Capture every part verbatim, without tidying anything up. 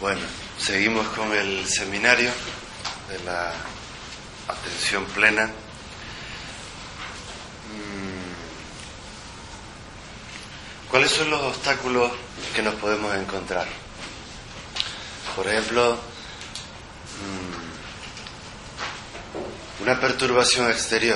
Bueno, seguimos con el seminario de la atención plena. ¿Cuáles son los obstáculos que nos podemos encontrar? Por ejemplo, una perturbación exterior,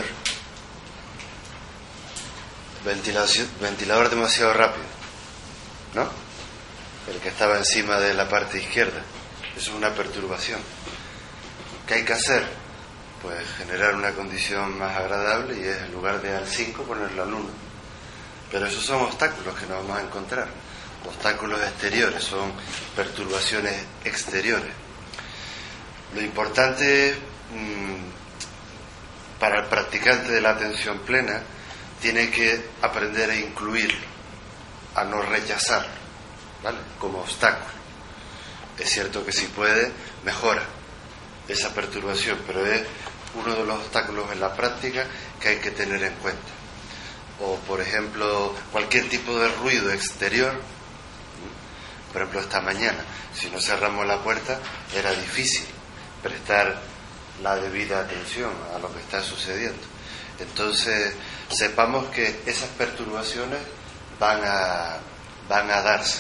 ventilación, ventilador demasiado rápido, ¿no? El que estaba encima de la parte izquierda. Eso es una perturbación. ¿Qué hay que hacer? Pues generar una condición más agradable, y es, en lugar de al cinco, ponerlo al uno. Pero esos son obstáculos que nos vamos a encontrar. Obstáculos exteriores, son perturbaciones exteriores. Lo importante mmm, para el practicante de la atención plena, tiene que aprender a incluirlo, a no rechazarlo, ¿vale? Como obstáculo. Es cierto que si puede, mejora esa perturbación, pero es uno de los obstáculos en la práctica que hay que tener en cuenta. O, por ejemplo, cualquier tipo de ruido exterior. Por ejemplo, esta mañana, si no cerramos la puerta, era difícil prestar la debida atención a lo que está sucediendo. Entonces, sepamos que esas perturbaciones van a, van a darse.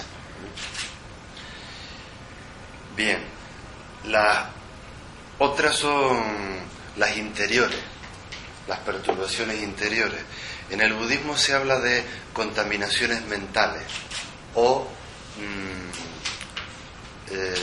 Bien, las otras son las interiores, las perturbaciones interiores. En el budismo se habla de contaminaciones mentales o mmm, eh,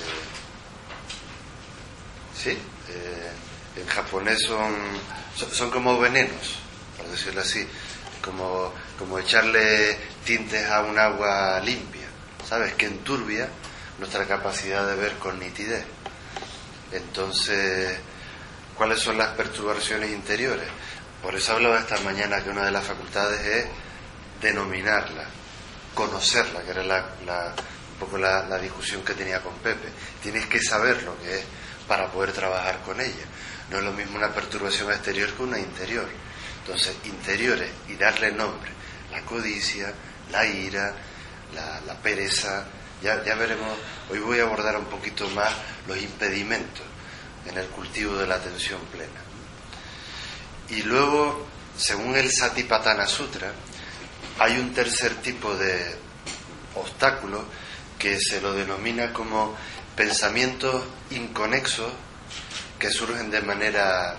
sí, eh, en japonés son, son son como venenos, por decirlo así, como como echarle tintes a un agua limpia, ¿sabes? Que enturbia nuestra capacidad de ver con nitidez. Entonces, ¿cuáles son las perturbaciones interiores? Por eso hablaba esta mañana que una de las facultades es denominarla, conocerla, que era la, la, un poco la, la discusión que tenía con Pepe. Tienes que saber lo que es para poder trabajar con ella. No es lo mismo una perturbación exterior que una interior. Entonces, interiores y darle nombre: la codicia, la ira, la, la pereza. Ya, ya veremos, hoy voy a abordar un poquito más los impedimentos en el cultivo de la atención plena. Y luego, según el Satipatthana Sutra, hay un tercer tipo de obstáculo que se lo denomina como pensamientos inconexos que surgen de manera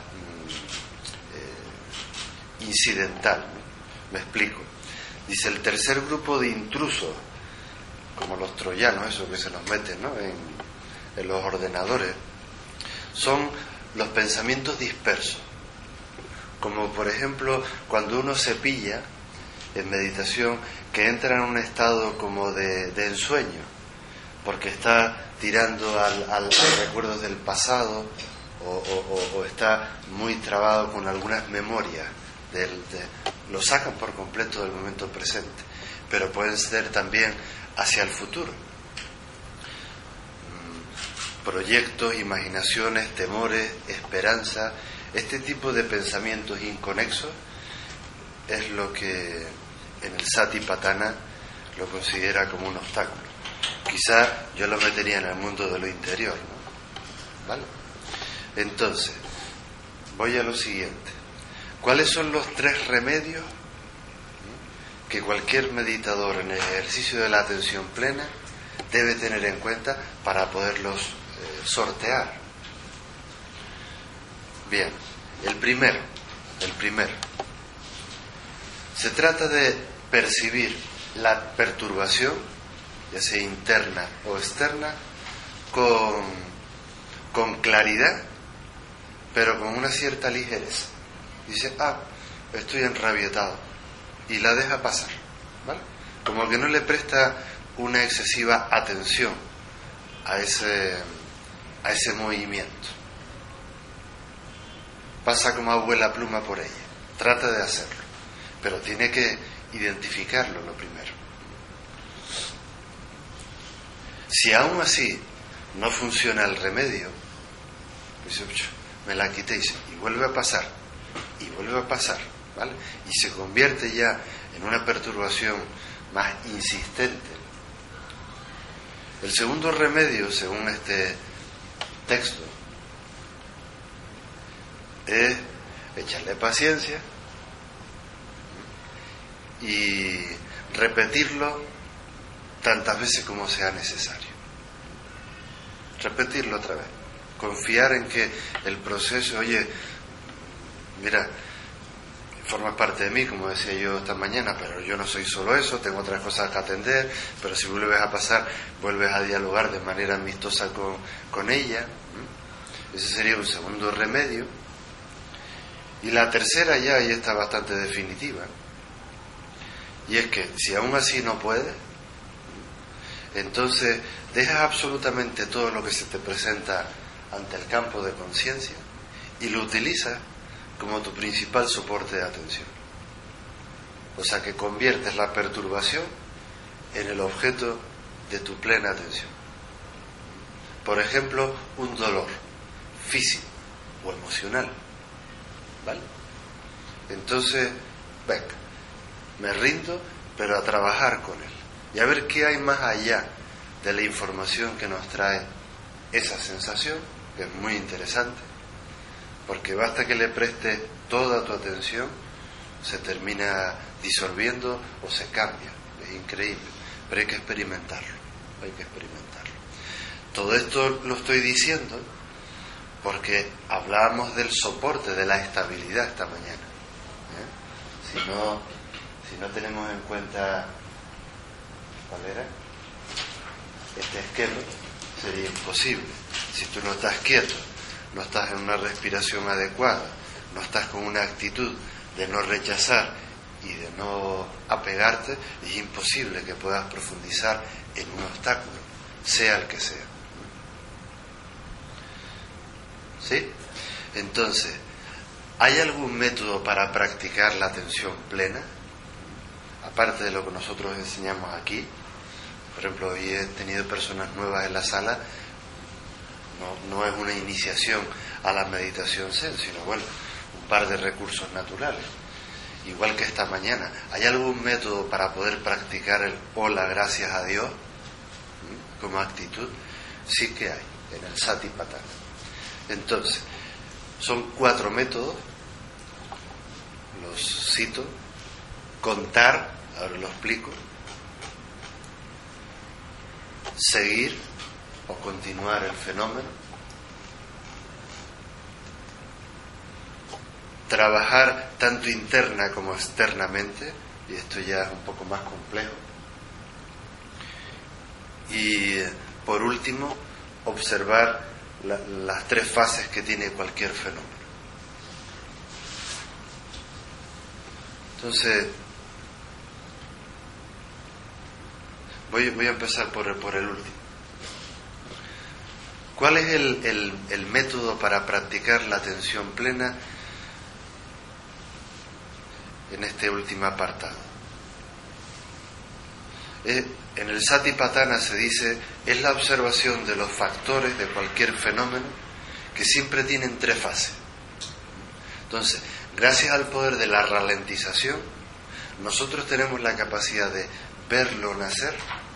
eh, incidental, ¿no? Me explico. Dice: el tercer grupo de intrusos, como los troyanos, esos que se nos meten, ¿no? en, en los ordenadores, son los pensamientos dispersos. Como por ejemplo cuando uno se pilla en meditación, que entra en un estado como de, de ensueño, porque está tirando al, al, al recuerdos del pasado, o, o, o está muy trabado con algunas memorias del, de, lo sacan por completo del momento presente, pero pueden ser también hacia el futuro. Proyectos, imaginaciones, temores, esperanza. Este tipo de pensamientos inconexos es lo que en el Satipatthana lo considera como un obstáculo. Quizá yo lo metería en el mundo de lo interior, ¿no? ¿Vale? Entonces, voy a lo siguiente. ¿Cuáles son los tres remedios que cualquier meditador en el ejercicio de la atención plena debe tener en cuenta para poderlos eh, sortear? Bien, el primero, el primero, se trata de percibir la perturbación, ya sea interna o externa, con, con claridad, pero con una cierta ligereza. Dice: ah, estoy enrabietado, y la deja pasar, ¿vale? Como que no le presta una excesiva atención a ese, a ese movimiento. Pasa como abuela pluma por ella. Trata de hacerlo, pero tiene que identificarlo lo primero. Si aún así no funciona el remedio, dice: me la quité, y vuelve a pasar, y vuelve a pasar, ¿vale? Y se convierte ya en una perturbación más insistente. El segundo remedio, según este texto, es echarle paciencia y repetirlo tantas veces como sea necesario. Repetirlo otra vez. Confiar en que el proceso, oye, mira, forma parte de mí, como decía yo esta mañana, pero yo no soy solo eso, tengo otras cosas que atender, pero si vuelves a pasar, vuelves a dialogar de manera amistosa con, con ella. Ese sería un segundo remedio. Y la tercera ya, y está bastante definitiva, y es que si aún así no puedes, entonces dejas absolutamente todo lo que se te presenta ante el campo de conciencia y lo utilizas como tu principal soporte de atención. O sea que conviertes la perturbación en el objeto de tu plena atención. Por ejemplo, un dolor físico o emocional. ¿Vale? Entonces, venga, me rindo, pero a trabajar con él. Y a ver qué hay más allá de la información que nos trae esa sensación, que es muy interesante, porque basta que le prestes toda tu atención, se termina disolviendo o se cambia. Es increíble, pero hay que experimentarlo, hay que experimentarlo. Todo esto lo estoy diciendo porque hablábamos del soporte, de la estabilidad esta mañana. ¿Eh? Si no, si no tenemos en cuenta, ¿cuál era? Este esquema, sería imposible. Si tú no estás quieto, no estás en una respiración adecuada, no estás con una actitud de no rechazar y de no apegarte, es imposible que puedas profundizar en un obstáculo, sea el que sea. ¿Sí? Entonces, ¿hay algún método para practicar la atención plena? Aparte de lo que nosotros enseñamos aquí. Por ejemplo, hoy he tenido personas nuevas en la sala. No, no es una iniciación a la meditación zen, sino, bueno, un par de recursos naturales. Igual que esta mañana. ¿Hay algún método para poder practicar el hola, gracias a Dios? ¿Mm? Como actitud. Sí que hay, en el Satipatthana. Entonces, son cuatro métodos, los cito: contar, ahora lo explico, seguir o continuar el fenómeno, trabajar tanto interna como externamente, y esto ya es un poco más complejo, y por último, observar La, las tres fases que tiene cualquier fenómeno. Entonces, voy, voy a empezar por, por el último. ¿Cuál es el, el, el método para practicar la atención plena en este último apartado? Eh, en el Satipatthana se dice, es la observación de los factores de cualquier fenómeno que siempre tienen tres fases. Entonces, gracias al poder de la ralentización, nosotros tenemos la capacidad de verlo nacer,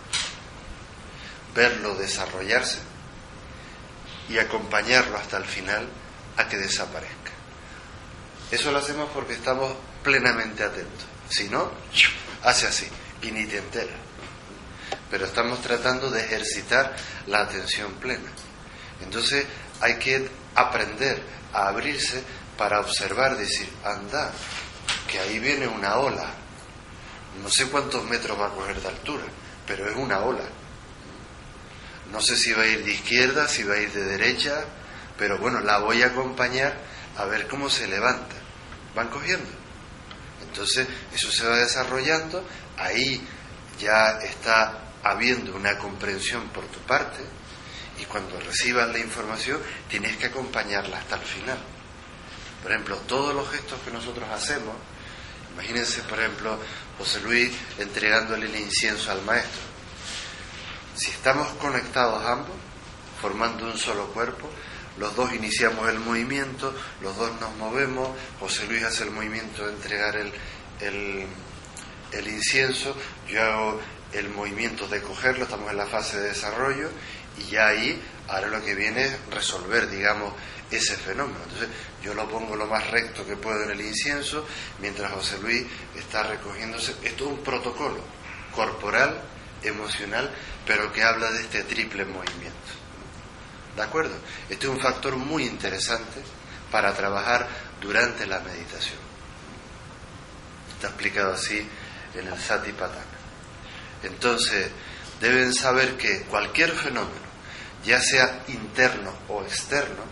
verlo desarrollarse y acompañarlo hasta el final a que desaparezca. Eso lo hacemos porque estamos plenamente atentos. Si no, hace así y ni te enteras. Pero estamos tratando de ejercitar la atención plena. Entonces hay que aprender a abrirse para observar, decir, anda, que ahí viene una ola. No sé cuántos metros va a coger de altura, pero es una ola. No sé si va a ir de izquierda, si va a ir de derecha, pero bueno, la voy a acompañar a ver cómo se levanta. Van cogiendo. Entonces eso se va desarrollando, ahí ya está habiendo una comprensión por tu parte, y cuando recibas la información tienes que acompañarla hasta el final. Por ejemplo, todos los gestos que nosotros hacemos, imagínense, por ejemplo, José Luis entregándole el incienso al maestro. Si estamos conectados ambos, formando un solo cuerpo, los dos iniciamos el movimiento, los dos nos movemos, José Luis hace el movimiento de entregar el, el, el incienso, yo hago el movimiento de cogerlo, estamos en la fase de desarrollo, y ya ahí ahora lo que viene es resolver, digamos, ese fenómeno. Entonces yo lo pongo lo más recto que puedo en el incienso, mientras José Luis está recogiéndose. Esto es un protocolo corporal, emocional, pero que habla de este triple movimiento. ¿De acuerdo? Este es un factor muy interesante para trabajar durante la meditación. Está explicado así en el Satipatthana. Entonces, deben saber que cualquier fenómeno, ya sea interno o externo,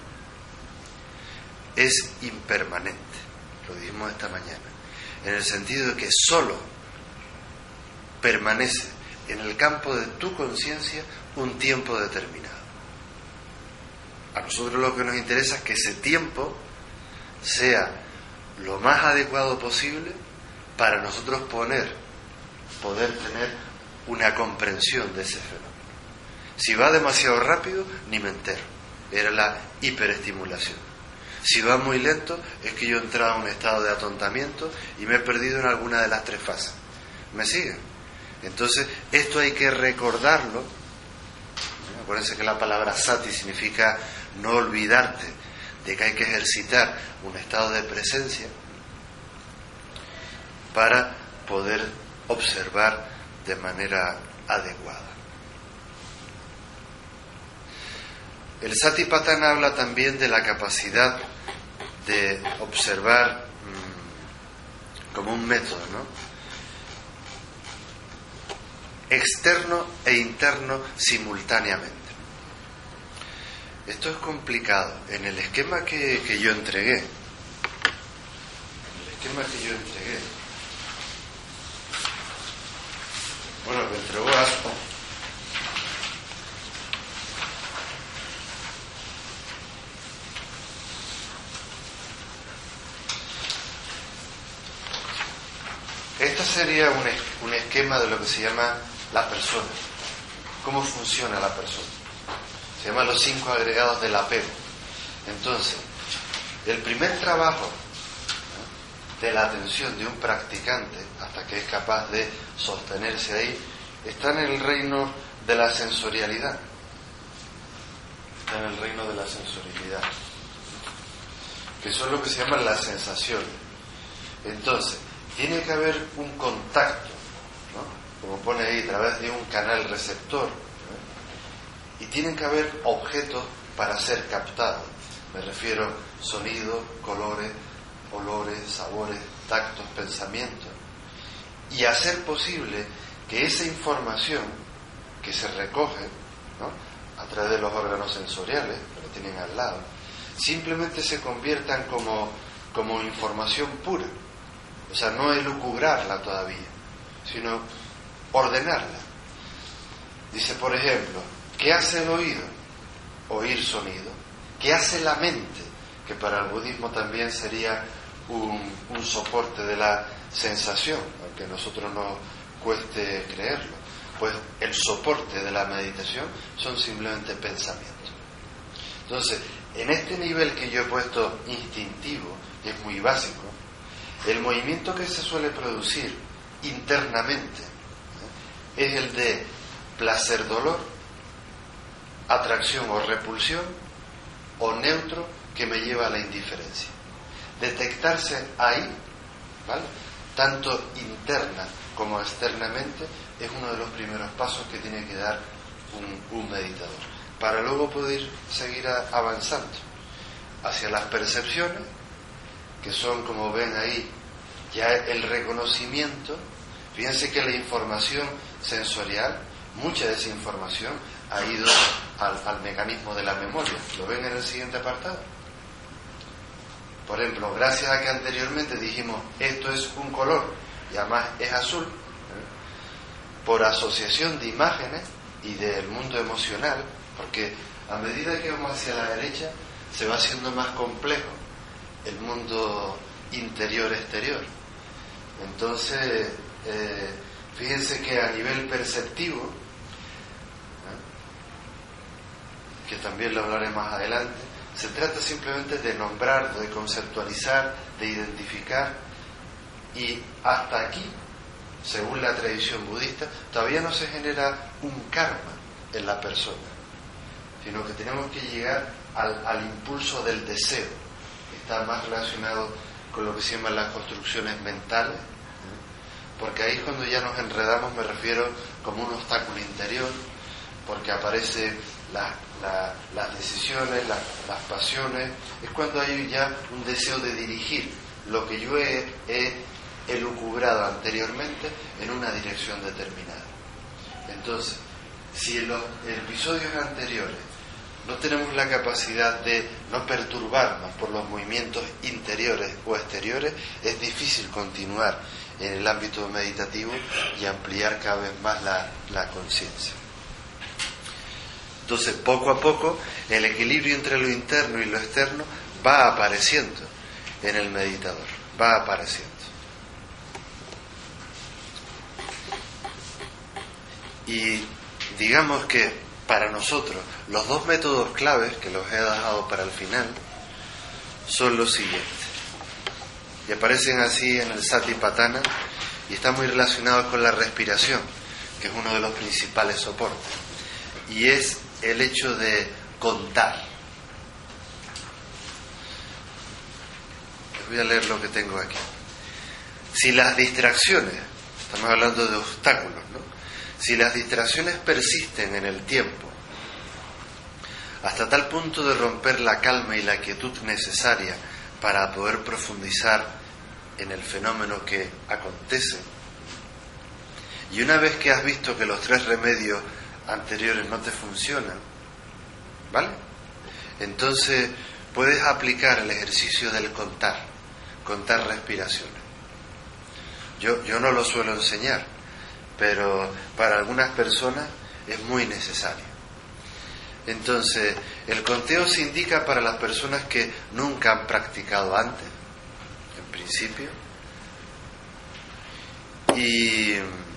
es impermanente. Lo dijimos esta mañana. En el sentido de que solo permanece en el campo de tu conciencia un tiempo determinado. A nosotros lo que nos interesa es que ese tiempo sea lo más adecuado posible para nosotros poner, poder tener una comprensión de ese fenómeno. Si va demasiado rápido, ni me entero. Era la hiperestimulación. Si va muy lento, es que yo he entrado en un estado de atontamiento y me he perdido en alguna de las tres fases. ¿Me siguen? Entonces, esto hay que recordarlo. Acuérdense que la palabra sati significa no olvidarte de que hay que ejercitar un estado de presencia para poder observar de manera adecuada. El Satipatthana habla también de la capacidad de observar mmm, como un método, ¿no? Externo e interno simultáneamente. Esto es complicado. En el esquema que, que yo entregué, en el esquema que yo entregué, bueno, que entregó Aspo, este sería un, un esquema de lo que se llama la persona, cómo funciona la persona. Se llama los cinco agregados del apego. Entonces, el primer trabajo, ¿no?, de la atención de un practicante, hasta que es capaz de sostenerse ahí, está en el reino de la sensorialidad. Está en el reino de la sensorialidad, que son lo que se llaman las sensaciones. Entonces, tiene que haber un contacto, ¿no?, como pone ahí, a través de un canal receptor, ¿no?, y tienen que haber objetos para ser captados. Me refiero sonidos, colores, olores, sabores, tactos, pensamientos, y hacer posible que esa información que se recoge, ¿no?, a través de los órganos sensoriales, que lo tienen al lado, simplemente se conviertan como, como información pura. O sea, no elucubrarla todavía, sino ordenarla. Dice, por ejemplo, ¿qué hace el oído? Oír sonido. ¿Qué hace la mente? Que para el budismo también sería un, un soporte de la sensación, aunque a nosotros nos cueste creerlo. Pues el soporte de la meditación son simplemente pensamientos. Entonces, en este nivel que yo he puesto instintivo, que es muy básico, el movimiento que se suele producir internamente, ¿eh?, es el de placer-dolor, atracción o repulsión, o neutro que me lleva a la indiferencia. Detectarse ahí, ¿vale?, tanto interna como externamente, es uno de los primeros pasos que tiene que dar un, un meditador, para luego poder seguir a, avanzando hacia las percepciones, que son, como ven ahí, ya el reconocimiento. Fíjense que la información sensorial, mucha de esa información ha ido al, al mecanismo de la memoria. ¿Lo ven en el siguiente apartado? Por ejemplo, gracias a que anteriormente dijimos esto es un color y además es azul, ¿eh?, por asociación de imágenes y del mundo emocional, porque a medida que vamos hacia la derecha se va haciendo más complejo el mundo interior-exterior. Entonces, eh, fíjense que a nivel perceptivo, ¿eh?, que también lo hablaré más adelante, se trata simplemente de nombrar, de conceptualizar, de identificar, y hasta aquí según la tradición budista, todavía no se genera un karma en la persona, sino que tenemos que llegar al, al impulso del deseo, que está más relacionado con lo que se llaman las construcciones mentales, porque ahí es cuando ya nos enredamos, me refiero como un obstáculo interior, porque aparece la, la, las decisiones, la, las pasiones, es cuando hay ya un deseo de dirigir lo que yo he, he elucubrado anteriormente en una dirección determinada. Entonces, si en los episodios anteriores no tenemos la capacidad de no perturbarnos por los movimientos interiores o exteriores, es difícil continuar en el ámbito meditativo y ampliar cada vez más la, la conciencia. Entonces, poco a poco, el equilibrio entre lo interno y lo externo va apareciendo en el meditador, va apareciendo. Y digamos que para nosotros los dos métodos claves, que los he dejado para el final, son los siguientes. Y aparecen así en el Satipatthana y están muy relacionados con la respiración, que es uno de los principales soportes. Y es el hecho de contar. Les voy a leer lo que tengo aquí. Si las distracciones, estamos hablando de obstáculos, ¿no? Si las distracciones persisten en el tiempo, hasta tal punto de romper la calma y la quietud necesaria para poder profundizar en el fenómeno que acontece, y una vez que has visto que los tres remedios anteriores no te funcionan, ¿vale? Entonces puedes aplicar el ejercicio del contar, contar respiraciones. Yo, yo no lo suelo enseñar, pero para algunas personas es muy necesario. Entonces, el conteo se indica para las personas que nunca han practicado antes, en principio, y,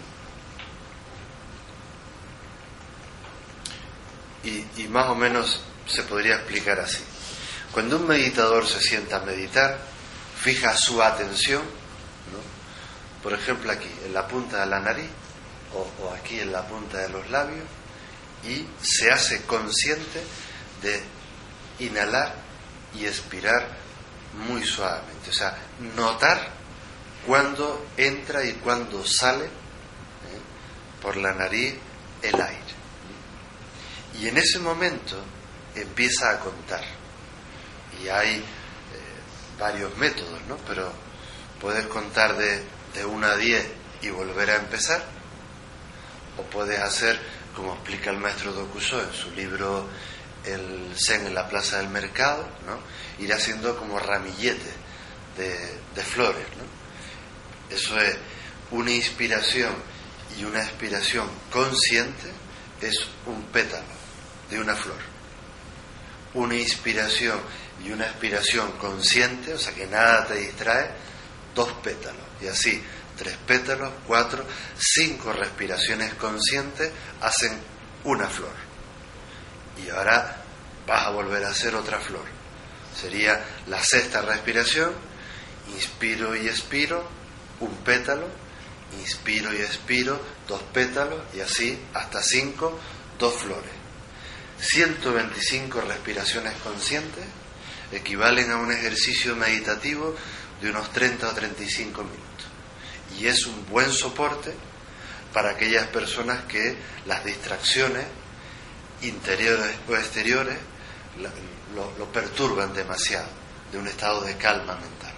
y, y más o menos se podría explicar así. Cuando un meditador se sienta a meditar, fija su atención, ¿no? Por ejemplo aquí, en la punta de la nariz, o, o aquí en la punta de los labios, y se hace consciente de inhalar y expirar muy suavemente, o sea, notar cuando entra y cuando sale, ¿eh?, por la nariz el aire, y en ese momento empieza a contar. Y hay eh, varios métodos, ¿no? Pero puedes contar de, de uno a diez y volver a empezar, o puedes hacer como explica el maestro Dokuso en su libro El Zen en la Plaza del Mercado, ¿no? Ir haciendo como ramilletes de, de flores, ¿no? Eso es una inspiración y una expiración consciente, es un pétalo de una flor. Una inspiración y una expiración consciente, o sea que nada te distrae, dos pétalos, y así tres pétalos, cuatro, cinco respiraciones conscientes hacen una flor. Y ahora vas a volver a hacer otra flor. Sería la sexta respiración, inspiro y expiro, un pétalo, inspiro y expiro, dos pétalos, y así hasta cinco, dos flores. ciento veinticinco respiraciones conscientes equivalen a un ejercicio meditativo de unos treinta o treinta y cinco minutos. Y es un buen soporte para aquellas personas que las distracciones interiores o exteriores lo, lo perturban demasiado, de un estado de calma mental.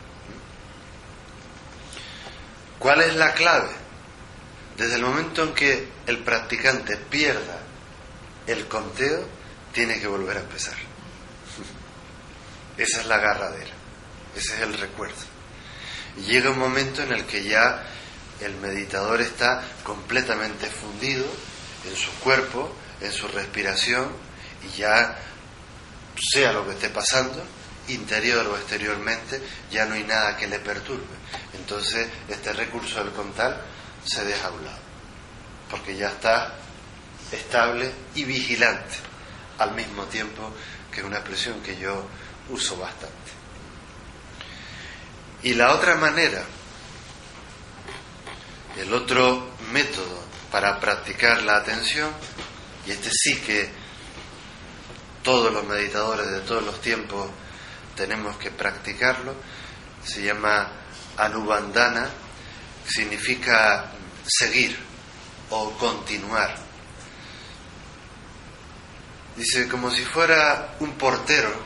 ¿Cuál es la clave? Desde el momento en que el practicante pierda el conteo, tiene que volver a empezar. Esa es la agarradera, ese es el recuerdo. Y llega un momento en el que ya el meditador está completamente fundido en su cuerpo, en su respiración, y ya, sea lo que esté pasando, interior o exteriormente, ya no hay nada que le perturbe. Entonces este recurso del contar se deja a un lado, porque ya está estable y vigilante al mismo tiempo, que es una expresión que yo uso bastante. Y la otra manera El otro método para practicar la atención, y este sí que todos los meditadores de todos los tiempos tenemos que practicarlo, se llama Anubandhana, significa seguir o continuar. Dice, como si fuera un portero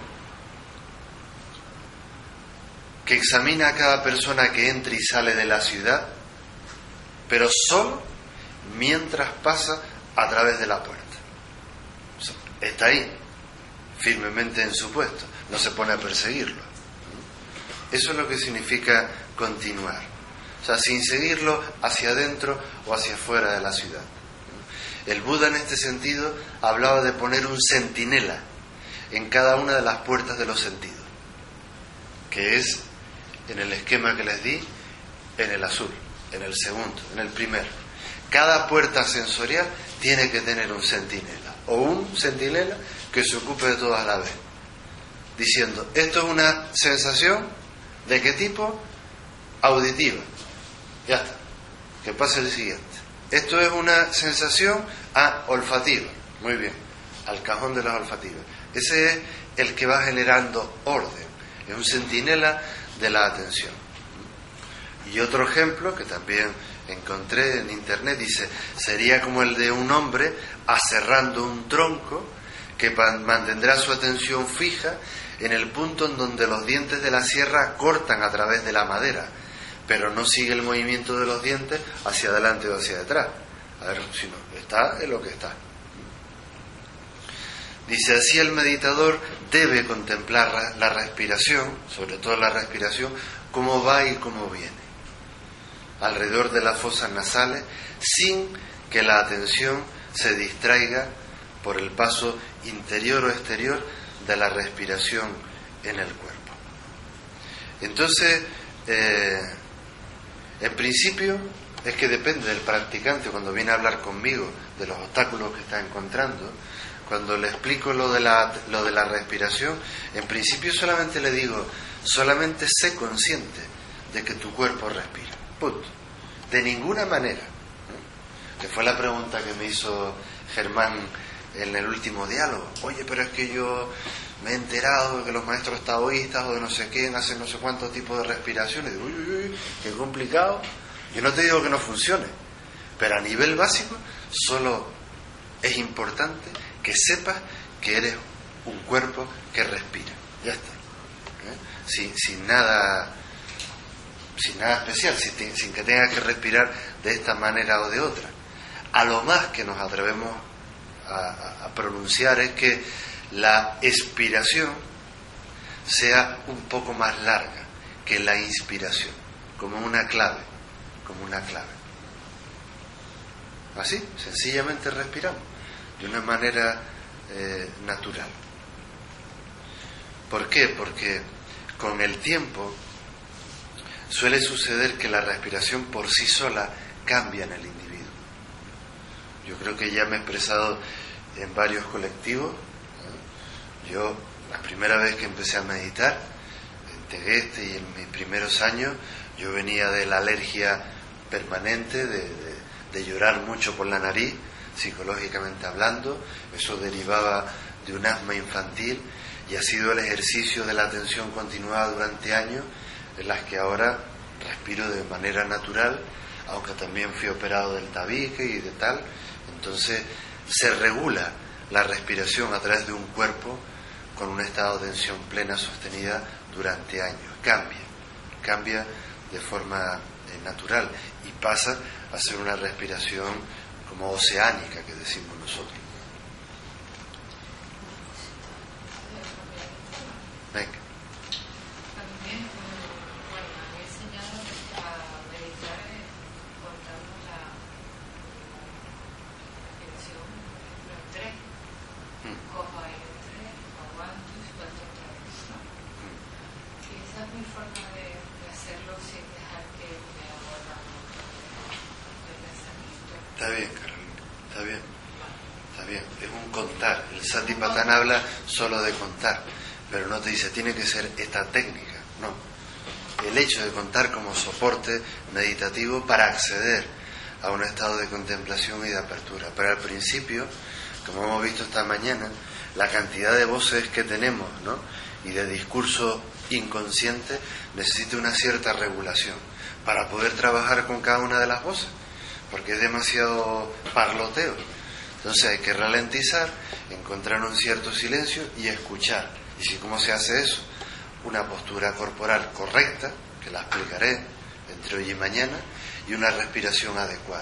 que examina a cada persona que entra y sale de la ciudad, pero solo mientras pasa a través de la puerta. O sea, está ahí, firmemente en su puesto, no se pone a perseguirlo. Eso es lo que significa continuar. O sea, sin seguirlo hacia adentro o hacia afuera de la ciudad. El Buda en este sentido hablaba de poner un centinela en cada una de las puertas de los sentidos, que es en el esquema que les di, en el azul, en el segundo, en el primero. Cada puerta sensorial tiene que tener un centinela, o un centinela que se ocupe de todas a la vez, diciendo, esto es una sensación, ¿de qué tipo? Auditiva. Ya está, que pase el siguiente. Esto es una sensación ah, olfativa. Muy bien, al cajón de las olfativas. Ese es el que va generando orden, es un centinela de la atención. Y otro ejemplo que también encontré en internet dice, sería como el de un hombre aserrando un tronco que mantendrá su atención fija en el punto en donde los dientes de la sierra cortan a través de la madera, pero no sigue el movimiento de los dientes hacia adelante o hacia detrás. A ver, si no, está en lo que está. Dice, así el meditador debe contemplar la respiración, sobre todo la respiración, cómo va y cómo viene, alrededor de las fosas nasales, sin que la atención se distraiga por el paso interior o exterior de la respiración en el cuerpo. Entonces, eh, en principio, es que depende del practicante cuando viene a hablar conmigo de los obstáculos que está encontrando. Cuando le explico lo de la, lo de la respiración, en principio solamente le digo, solamente sé consciente de que tu cuerpo respira. Punto. De ninguna manera. ¿No? Que fue la pregunta que me hizo Germán en el último diálogo. Oye, pero es que yo me he enterado de que los maestros taoístas o de no sé quién hacen no sé cuántos tipos de respiraciones. Y digo, uy, uy, uy, qué complicado. Yo no te digo que no funcione, pero a nivel básico solo es importante que sepas que eres un cuerpo que respira. Ya está. ¿Eh? Sin, sin nada sin nada especial, sin, sin que tengas que respirar de esta manera o de otra. A lo más que nos atrevemos a, a, a pronunciar es que la expiración sea un poco más larga que la inspiración, como una clave, como una clave. Así, sencillamente respiramos de una manera eh, natural. ¿Por qué? Porque con el tiempo suele suceder que la respiración por sí sola cambia en el individuo. Yo creo que ya me he expresado en varios colectivos. Yo, la primera vez que empecé a meditar, en Tegueste y en mis primeros años, yo venía de la alergia permanente, de, de, de llorar mucho por la nariz, psicológicamente hablando. Eso derivaba de un asma infantil y ha sido el ejercicio de la atención continuada durante años, en las que ahora respiro de manera natural, aunque también fui operado del tabique y de tal. Entonces se regula la respiración a través de un cuerpo con un estado de tensión plena sostenida durante años. Cambia, cambia de forma eh, natural y pasa a ser una respiración como oceánica, que decimos nosotros. Venga. Está bien, Carolina, está bien, está bien, es un contar. El Satipatthana habla solo de contar, pero no te dice tiene que ser esta técnica, no. El hecho de contar como soporte meditativo para acceder a un estado de contemplación y de apertura. Pero al principio, como hemos visto esta mañana, la cantidad de voces que tenemos, ¿no?, y de discurso inconsciente necesita una cierta regulación para poder trabajar con cada una de las voces, porque es demasiado parloteo. Entonces hay que ralentizar, encontrar un cierto silencio y escuchar. ¿Y si cómo se hace eso? Una postura corporal correcta, que la explicaré entre hoy y mañana, y una respiración adecuada.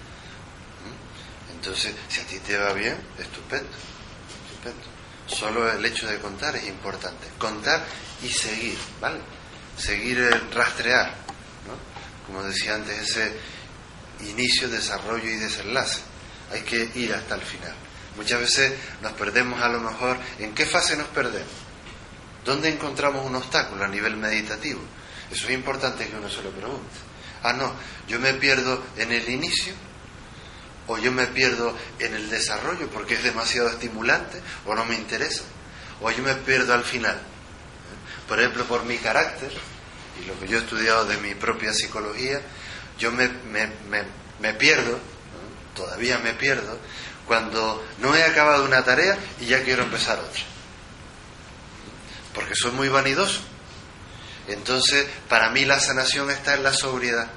¿Mm? Entonces, si a ti te va bien, estupendo, estupendo. Solo el hecho de contar es importante. Contar y seguir, ¿vale? Seguir, el rastrear, ¿no? Como decía antes, ese inicio, desarrollo y desenlace. Hay que ir hasta el final. Muchas veces nos perdemos, a lo mejor. ¿En qué fase nos perdemos? ¿Dónde encontramos un obstáculo a nivel meditativo? Eso es importante que uno se lo pregunte. Ah, no, yo me pierdo en el inicio, o yo me pierdo en el desarrollo porque es demasiado estimulante o no me interesa, o yo me pierdo al final. Por ejemplo, por mi carácter y lo que yo he estudiado de mi propia psicología, yo me, me, me, me pierdo, ¿no? Todavía me pierdo cuando no he acabado una tarea y ya quiero empezar otra, porque soy muy vanidoso. Entonces, para mí la sanación está en la sobriedad.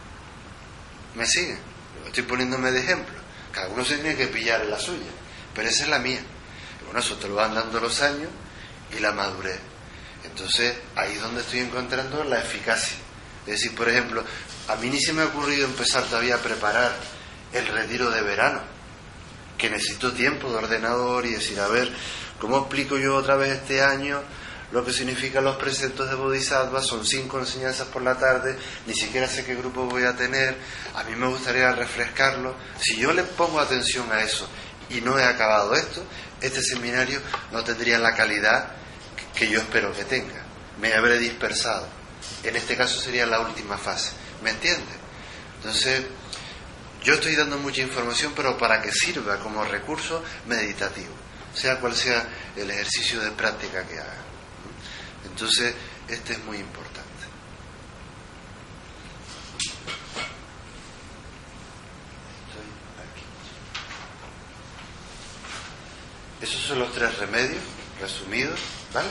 ¿Me siguen? Estoy poniéndome de ejemplo. Cada uno se tiene que pillar en la suya, pero esa es la mía. Y bueno, eso te lo van dando los años y la madurez. Entonces, ahí es donde estoy encontrando la eficacia. Es decir, por ejemplo, a mí ni se me ha ocurrido empezar todavía a preparar el retiro de verano, que necesito tiempo de ordenador y decir, a ver, ¿cómo explico yo otra vez este año lo que significan los preceptos de Bodhisattva? Son cinco enseñanzas por la tarde, ni siquiera sé qué grupo voy a tener, a mí me gustaría refrescarlo. Si yo le pongo atención a eso y no he acabado esto, este seminario no tendría la calidad que yo espero que tenga, me habré dispersado. En este caso sería la última fase, ¿me entiende? Entonces, yo estoy dando mucha información, pero para que sirva como recurso meditativo, sea cual sea el ejercicio de práctica que haga. Entonces, este es muy importante. Estoy aquí. Esos son los tres remedios resumidos, ¿vale?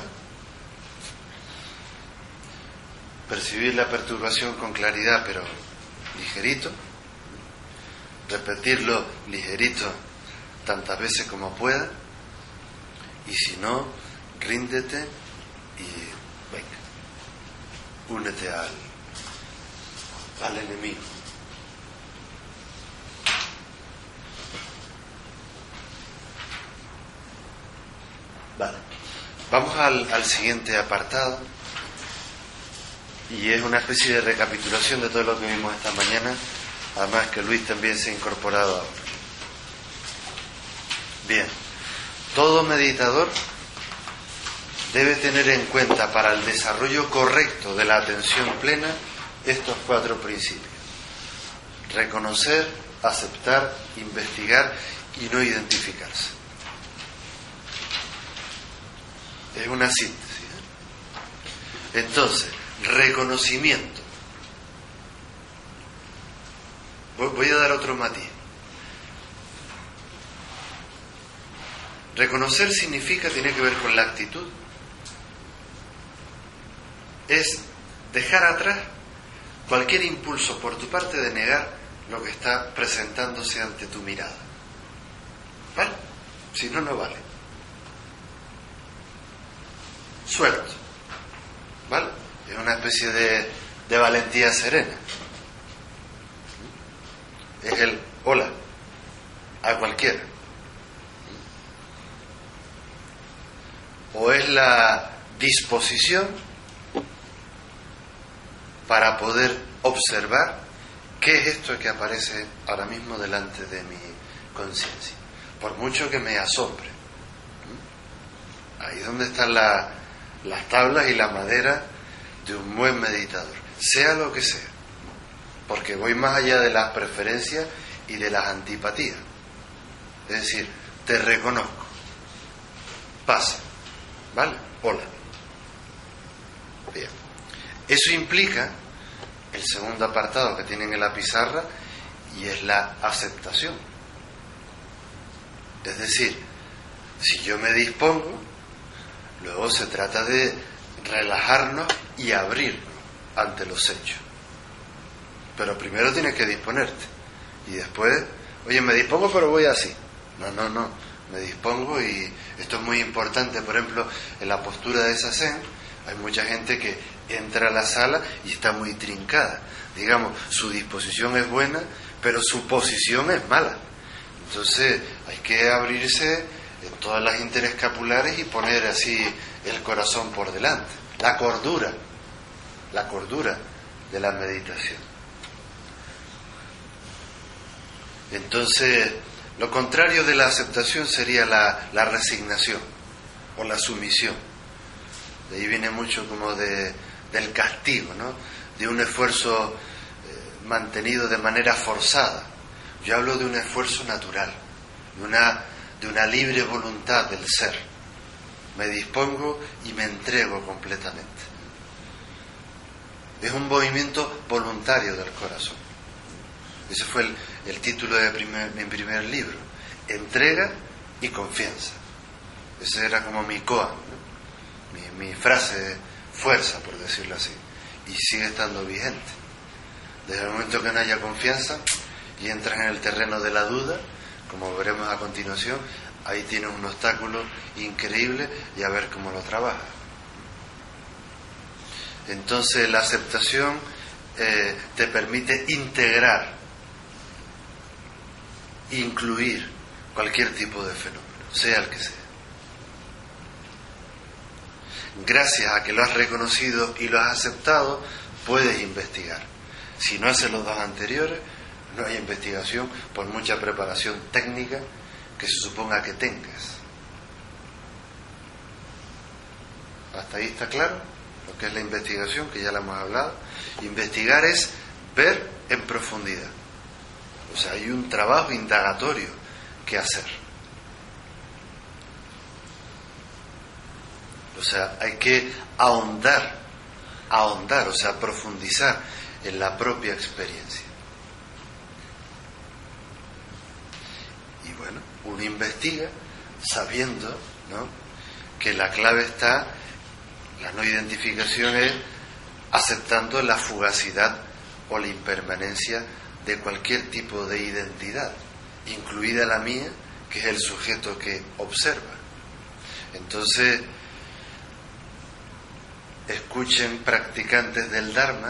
Percibir la perturbación con claridad, pero ligerito. Repetirlo ligerito tantas veces como pueda. Y si no, ríndete y venga, únete al, al enemigo. Vale, vamos al, al siguiente apartado, y es una especie de recapitulación de todo lo que vimos esta mañana, además que Luis también se ha incorporado ahora. Bien, todo meditador debe tener en cuenta para el desarrollo correcto de la atención plena estos cuatro principios: reconocer, aceptar, investigar y no identificarse. Es una síntesis, ¿eh? Entonces, reconocimiento. Voy a dar otro matiz. Reconocer significa, tiene que ver con la actitud. Es dejar atrás cualquier impulso por tu parte de negar lo que está presentándose ante tu mirada. ¿Vale? Si no, no vale. Suelto. ¿Vale? Es una especie de, de valentía serena. Es el hola a cualquiera. O es la disposición para poder observar qué es esto que aparece ahora mismo delante de mi conciencia, por mucho que me asombre. Ahí es donde están la, las tablas y la madera de un buen meditador, sea lo que sea, porque voy más allá de las preferencias y de las antipatías. Es decir, te reconozco, pasa, ¿vale? Hola. Bien. Eso implica el segundo apartado que tienen en la pizarra, y es la aceptación. Es decir, si yo me dispongo, luego se trata de relajarnos y abrirnos ante los hechos. Pero primero tienes que disponerte. Y después, oye, me dispongo pero voy así. No, no, no. Me dispongo y esto es muy importante. Por ejemplo, en la postura de Zazen, hay mucha gente que entra a la sala y está muy trincada. Digamos, su disposición es buena, pero su posición es mala. Entonces, hay que abrirse en todas las interescapulares y poner así el corazón por delante. La cordura, la cordura de la meditación. Entonces, lo contrario de la aceptación sería la, la resignación o la sumisión. De ahí viene mucho como de, del castigo, ¿no? De un esfuerzo eh, mantenido de manera forzada. Yo hablo de un esfuerzo natural, de una, de una libre voluntad del ser. Me dispongo y me entrego completamente. Es un movimiento voluntario del corazón. Ese fue el, el título de primer, mi primer libro, Entrega y Confianza. Ese era como mi koan, ¿no? mi, mi frase de fuerza, por decirlo así, y sigue estando vigente. Desde el momento que no haya confianza y entras en el terreno de la duda, como veremos a continuación, ahí tienes un obstáculo increíble y a ver cómo lo trabajas. Entonces la aceptación eh, te permite integrar, incluir cualquier tipo de fenómeno, sea el que sea. Gracias a que lo has reconocido y lo has aceptado, puedes investigar. Si no haces los dos anteriores, no hay investigación, por mucha preparación técnica que se suponga que tengas. ¿Hasta ahí está claro lo que es la investigación, que ya la hemos hablado? Investigar es ver en profundidad. O sea, hay un trabajo indagatorio que hacer. O sea, hay que ahondar, ahondar, o sea, profundizar en la propia experiencia. Y bueno, uno investiga sabiendo, ¿no?, que la clave está, la no identificación es aceptando la fugacidad o la impermanencia de cualquier tipo de identidad, incluida la mía, que es el sujeto que observa. Entonces, escuchen practicantes del Dharma,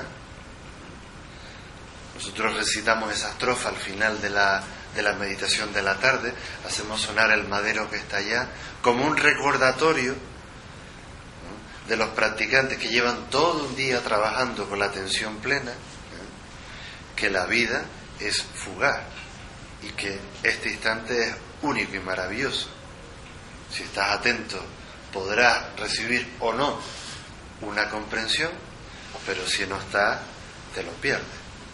nosotros recitamos esa estrofa al final de la, de la meditación de la tarde, hacemos sonar el madero que está allá, como un recordatorio, ¿no?, de los practicantes que llevan todo un día trabajando con la atención plena, ¿no?, que la vida es fugaz y que este instante es único y maravilloso. Si estás atento, podrás recibir o no una comprensión, pero si no está, te lo pierdes.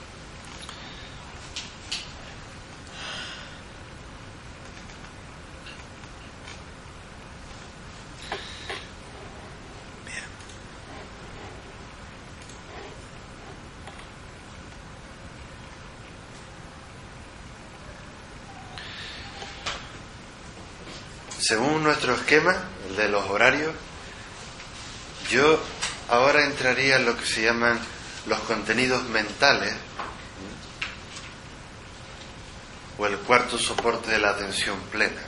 Bien. Según nuestro esquema, el de los horarios, yo ahora entraría en lo que se llaman los contenidos mentales, o el cuarto soporte de la atención plena.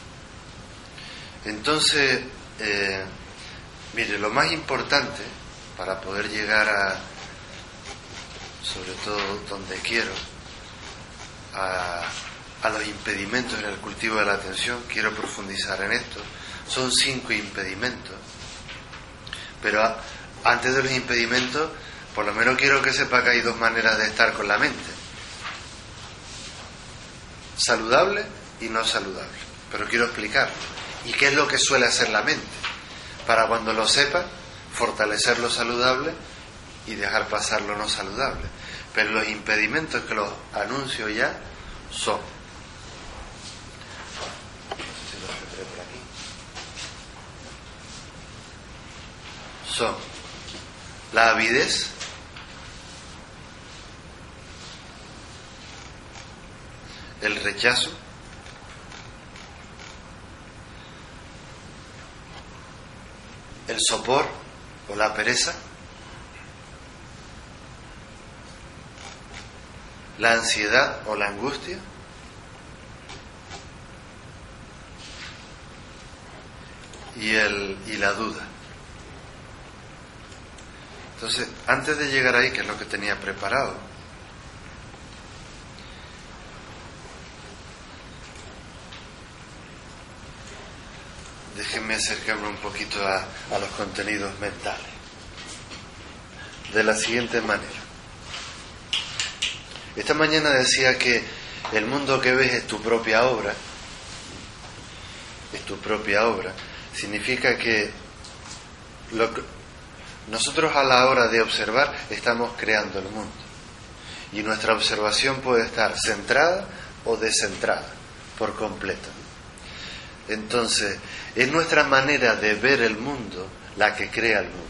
Entonces, eh, mire, lo más importante para poder llegar a, sobre todo donde quiero, a, a los impedimentos en el cultivo de la atención, quiero profundizar en esto, son cinco impedimentos, pero a, antes de los impedimentos, por lo menos quiero que sepa que hay dos maneras de estar con la mente: saludable y no saludable. Pero quiero explicar. ¿Y qué es lo que suele hacer la mente? Para cuando lo sepa, fortalecer lo saludable y dejar pasar lo no saludable. Pero los impedimentos, que los anuncio ya, son: son la avidez, el rechazo, el sopor o la pereza, la ansiedad o la angustia, y, el, y la duda. Entonces, antes de llegar ahí, que es lo que tenía preparado, déjenme acercarme un poquito a, a los contenidos mentales. De la siguiente manera. Esta mañana decía que el mundo que ves es tu propia obra. Es tu propia obra. Significa que, lo que nosotros a la hora de observar estamos creando el mundo. Y nuestra observación puede estar centrada o descentrada por completo. Entonces, es nuestra manera de ver el mundo la que crea el mundo.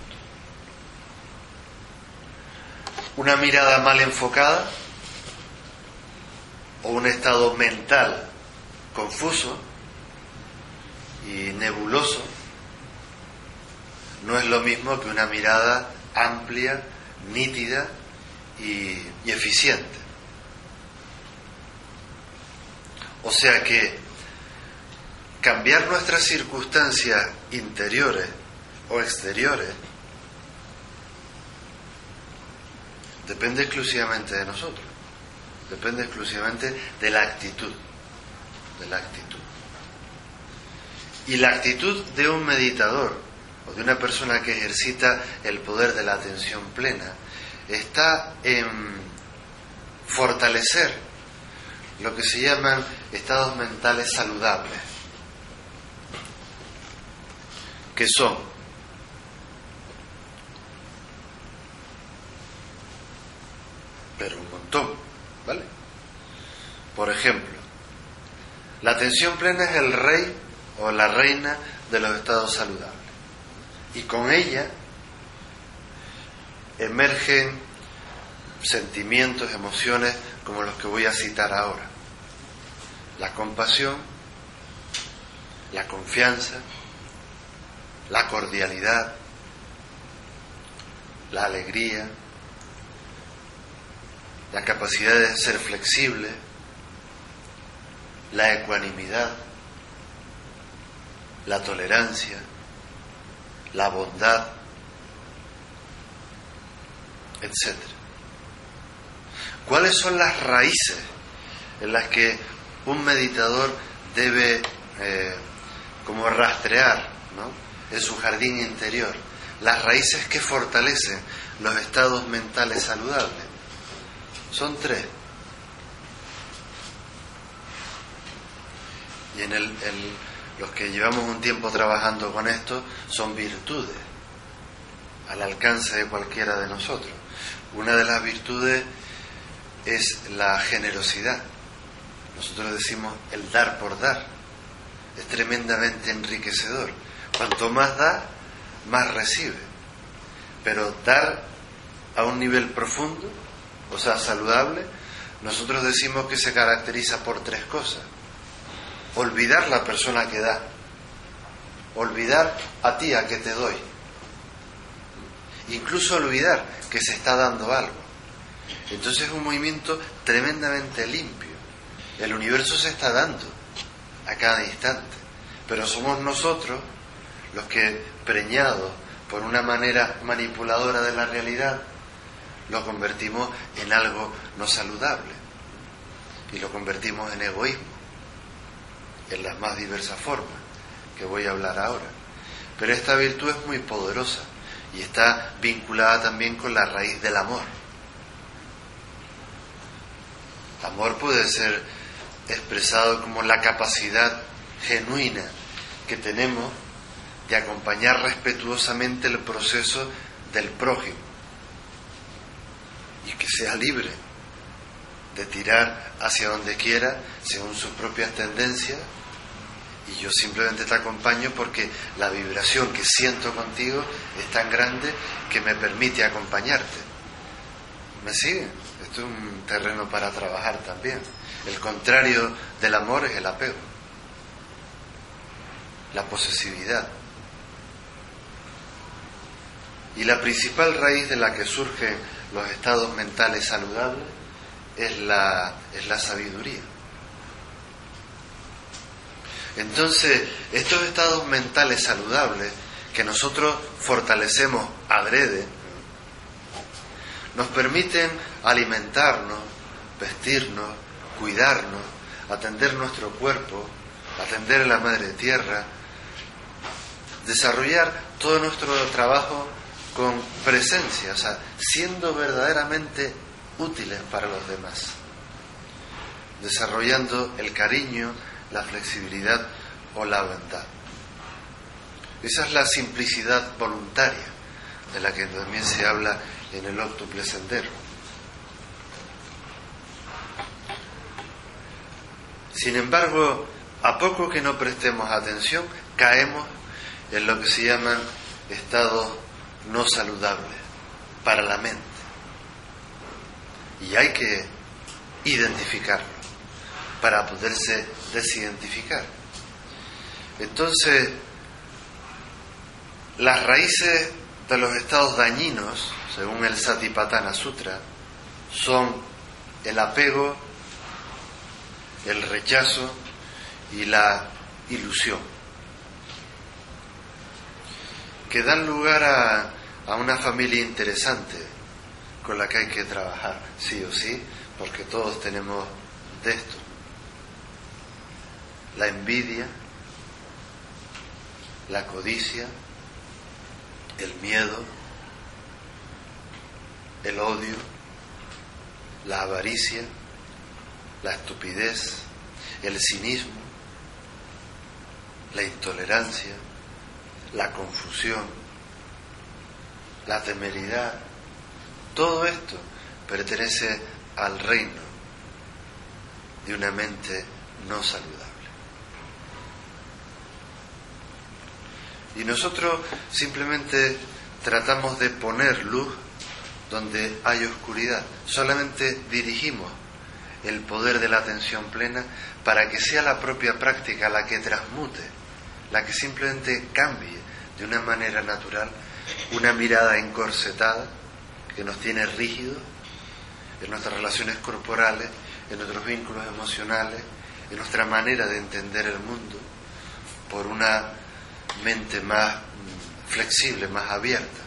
Una mirada mal enfocada o un estado mental confuso y nebuloso no es lo mismo que una mirada amplia, nítida y, y eficiente. O sea que cambiar nuestras circunstancias interiores o exteriores depende exclusivamente de nosotros, depende exclusivamente de la actitud, de la actitud. Y la actitud de un meditador o de una persona que ejercita el poder de la atención plena está en fortalecer lo que se llaman estados mentales saludables, que son pero un montón, ¿vale? Por ejemplo, la atención plena es el rey o la reina de los estados saludables, y con ella emergen sentimientos, emociones como los que voy a citar ahora: la compasión, la confianza, la cordialidad, la alegría, la capacidad de ser flexible, la ecuanimidad, la tolerancia, la bondad, etcétera. ¿Cuáles son las raíces en las que un meditador debe eh, como rastrear, ¿no?, en su jardín interior? Las raíces que fortalecen los estados mentales saludables son tres. Y en el, el, los que llevamos un tiempo trabajando con esto son virtudes al alcance de cualquiera de nosotros. Una de las virtudes es la generosidad. Nosotros decimos el dar por dar. Es tremendamente enriquecedor. Cuanto más da, más recibe. Pero dar a un nivel profundo, o sea, saludable, nosotros decimos que se caracteriza por tres cosas. Olvidar la persona que da. Olvidar a ti a que te doy. Incluso olvidar que se está dando algo. Entonces es un movimiento tremendamente limpio. El universo se está dando a cada instante, pero somos nosotros los que, preñados por una manera manipuladora de la realidad, lo convertimos en algo no saludable y lo convertimos en egoísmo, en las más diversas formas que voy a hablar ahora. Pero esta virtud es muy poderosa y está vinculada también con la raíz del amor. Amor puede ser expresado como la capacidad genuina que tenemos de acompañar respetuosamente el proceso del prójimo y que sea libre de tirar hacia donde quiera según sus propias tendencias, y yo simplemente te acompaño porque la vibración que siento contigo es tan grande que me permite acompañarte. ¿Me siguen? Esto es un terreno para trabajar también. El contrario del amor es el apego, la posesividad. Y la principal raíz de la que surgen los estados mentales saludables es la, es la sabiduría. Entonces, estos estados mentales saludables que nosotros fortalecemos adrede, nos permiten alimentarnos, vestirnos, cuidarnos, atender nuestro cuerpo, atender a la Madre Tierra, desarrollar todo nuestro trabajo con presencia, o sea, siendo verdaderamente útiles para los demás, desarrollando el cariño, la flexibilidad o la bondad. Esa es la simplicidad voluntaria de la que también se habla en el óctuple sendero. Sin embargo, a poco que no prestemos atención, caemos en lo que se llaman estados no saludables para la mente. Y hay que identificarlo para poderse desidentificar. Entonces, las raíces de los estados dañinos, según el Satipatthana Sutra, son el apego, el rechazo y la ilusión, que dan lugar a, a una familia interesante con la que hay que trabajar, sí o sí, porque todos tenemos de esto. La envidia, la codicia, el miedo, el odio, la avaricia, la estupidez, el cinismo, la intolerancia, la confusión, la temeridad. Todo esto pertenece al reino de una mente no saludable. Y nosotros simplemente tratamos de poner luz donde hay oscuridad. Solamente dirigimos el poder de la atención plena para que sea la propia práctica la que transmute, la que simplemente cambie de una manera natural una mirada encorsetada que nos tiene rígidos en nuestras relaciones corporales, en nuestros vínculos emocionales, en nuestra manera de entender el mundo, por una mente más flexible, más abierta.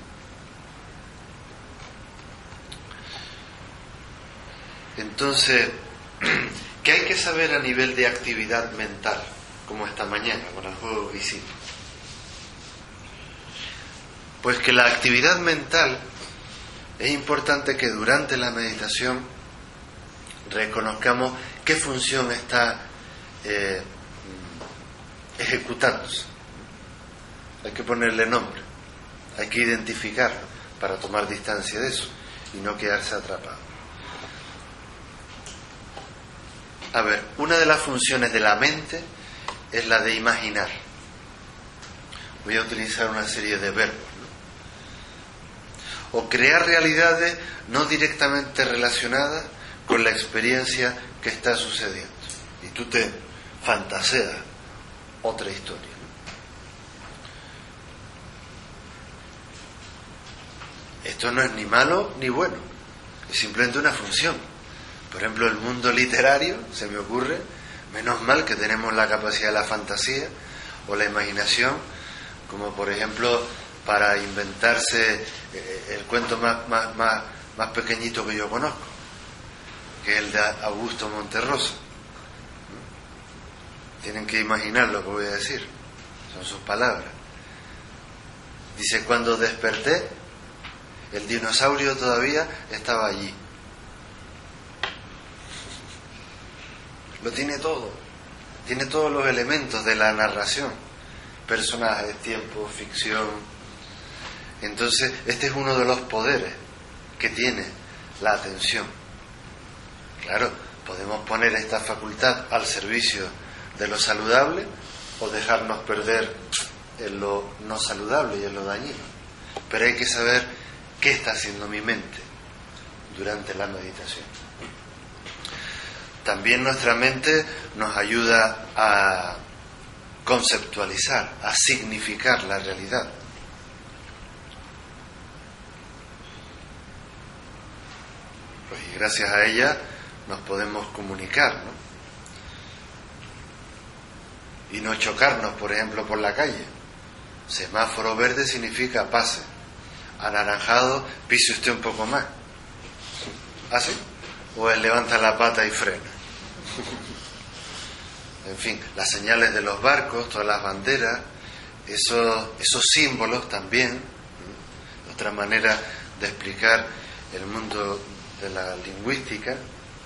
Entonces, ¿qué hay que saber a nivel de actividad mental, como esta mañana con el juego visible? Pues que la actividad mental es importante que durante la meditación reconozcamos qué función está eh, ejecutándose. Hay que ponerle nombre, hay que identificarlo para tomar distancia de eso y no quedarse atrapado. A ver, una de las funciones de la mente es la de imaginar. Voy a utilizar una serie de verbos, ¿no? O crear realidades no directamente relacionadas con la experiencia que está sucediendo. Y tú te fantaseas otra historia. Esto no es ni malo ni bueno, es simplemente una función. Por ejemplo, el mundo literario, se me ocurre, menos mal que tenemos la capacidad de la fantasía o la imaginación, como por ejemplo para inventarse el cuento más, más, más, más pequeñito que yo conozco, que es el de Augusto Monterroso. Tienen que imaginar lo que voy a decir, son sus palabras. Dice, cuando desperté, el dinosaurio todavía estaba allí. Lo tiene todo, tiene todos los elementos de la narración, personajes, tiempo, ficción. Entonces, este es uno de los poderes que tiene la atención. Claro, podemos poner esta facultad al servicio de lo saludable o dejarnos perder en lo no saludable y en lo dañino. Pero hay que saber qué está haciendo mi mente durante la meditación. también nuestra mente nos ayuda a conceptualizar, a significar la realidad. Pues y gracias a ella nos podemos comunicar, ¿no? Y no chocarnos, por ejemplo, por la calle. Semáforo verde significa pase. Anaranjado, pise usted un poco más. ¿Así? O él levanta la pata y frena. En fin, las señales de los barcos, todas las banderas, esos, esos símbolos también, ¿no? Otra manera de explicar el mundo de la lingüística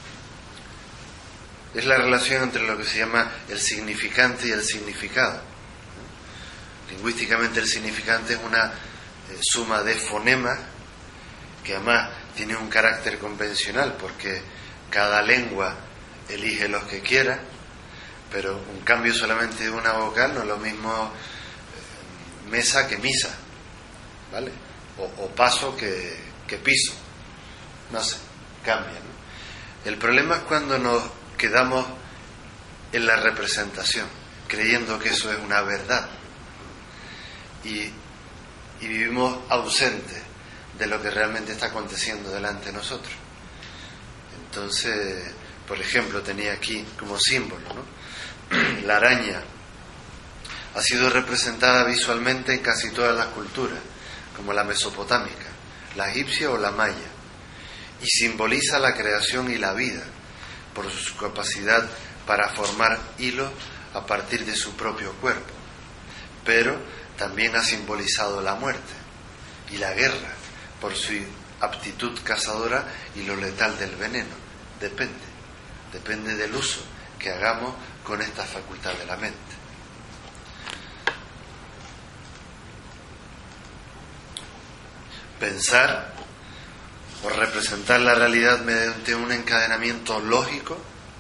es la relación entre lo que se llama el significante y el significado. Lingüísticamente el significante es una eh, suma de fonemas que además tiene un carácter convencional porque cada lengua elige los que quiera, pero un cambio solamente de una vocal no es lo mismo eh, mesa que misa, ¿vale? O, o paso que, que piso, no sé, cambia, ¿no? El problema es cuando nos quedamos en la representación, creyendo que eso es una verdad, y, y vivimos ausentes de lo que realmente está aconteciendo delante de nosotros. Entonces, por ejemplo, tenía aquí como símbolo, ¿no? La araña ha sido representada visualmente en casi todas las culturas, como la mesopotámica, la egipcia o la maya, y simboliza la creación y la vida por su capacidad para formar hilos a partir de su propio cuerpo. Pero también ha simbolizado la muerte y la guerra por su aptitud cazadora y lo letal del veneno. Depende, depende del uso que hagamos con esta facultad de la mente. Pensar o representar la realidad mediante un encadenamiento lógico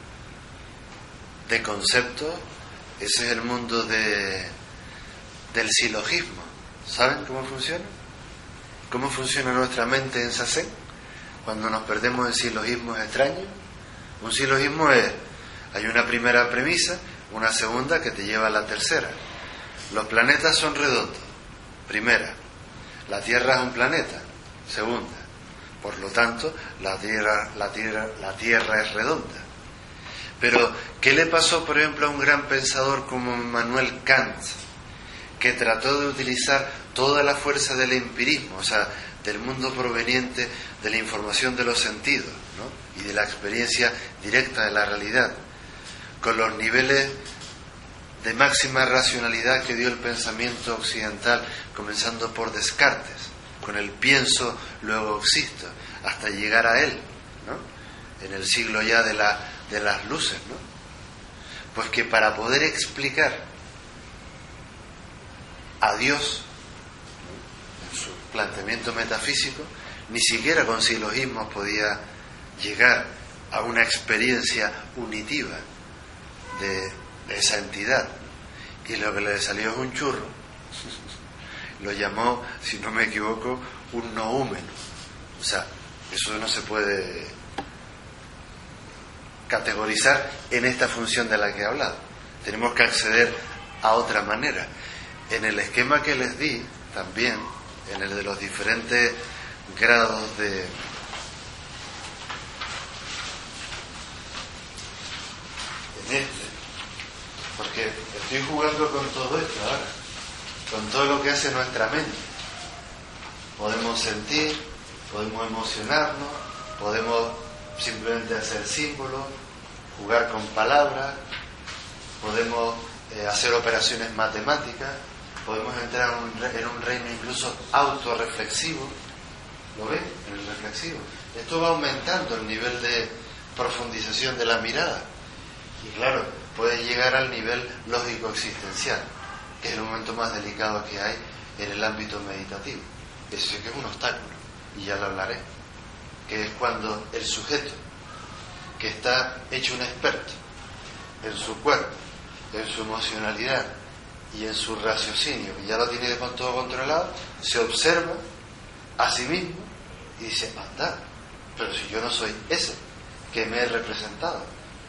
de conceptos, ese es el mundo de, del silogismo. ¿Saben cómo funciona? ¿Cómo funciona nuestra mente en Sazen? Cuando nos perdemos en silogismos extraños. Un silogismo es, hay una primera premisa, una segunda que te lleva a la tercera. Los planetas son redondos. Primera. La Tierra es un planeta. Segunda. Por lo tanto, la Tierra, la Tierra, la Tierra es redonda. Pero, ¿qué le pasó, por ejemplo, a un gran pensador como Immanuel Kant, que trató de utilizar toda la fuerza del empirismo, o sea, del mundo proveniente de la información de los sentidos, ¿no? Y de la experiencia directa de la realidad, con los niveles de máxima racionalidad que dio el pensamiento occidental, comenzando por Descartes, con el pienso, luego existo, hasta llegar a él, ¿no? En el siglo ya de, la, de las luces, ¿no? Pues que para poder explicar a Dios, ¿no? En su planteamiento metafísico, ni siquiera con silogismos podía llegar a una experiencia unitiva de, de esa entidad, y lo que le salió es un churro. Lo llamó, si no me equivoco, un noúmeno. O sea, eso no se puede categorizar en esta función de la que he hablado. Tenemos que acceder a otra manera. En el esquema que les di, también, en el de los diferentes grados de en este, porque estoy jugando con todo esto ahora, con todo lo que hace nuestra mente. Podemos sentir, podemos emocionarnos, podemos simplemente hacer símbolos, jugar con palabras, podemos eh, hacer operaciones matemáticas, podemos entrar en un, en un reino incluso autorreflexivo. ¿Lo ven? En el reflexivo. Esto va aumentando el nivel de profundización de la mirada. Y claro, puede llegar al nivel lógico-existencial, que es el momento más delicado que hay en el ámbito meditativo. Eso sí que es un obstáculo, y ya lo hablaré, que es cuando el sujeto, que está hecho un experto en su cuerpo, en su emocionalidad y en su raciocinio, y ya lo tiene con todo controlado, se observa a sí mismo y dice, anda, pero si yo no soy ese que me he representado,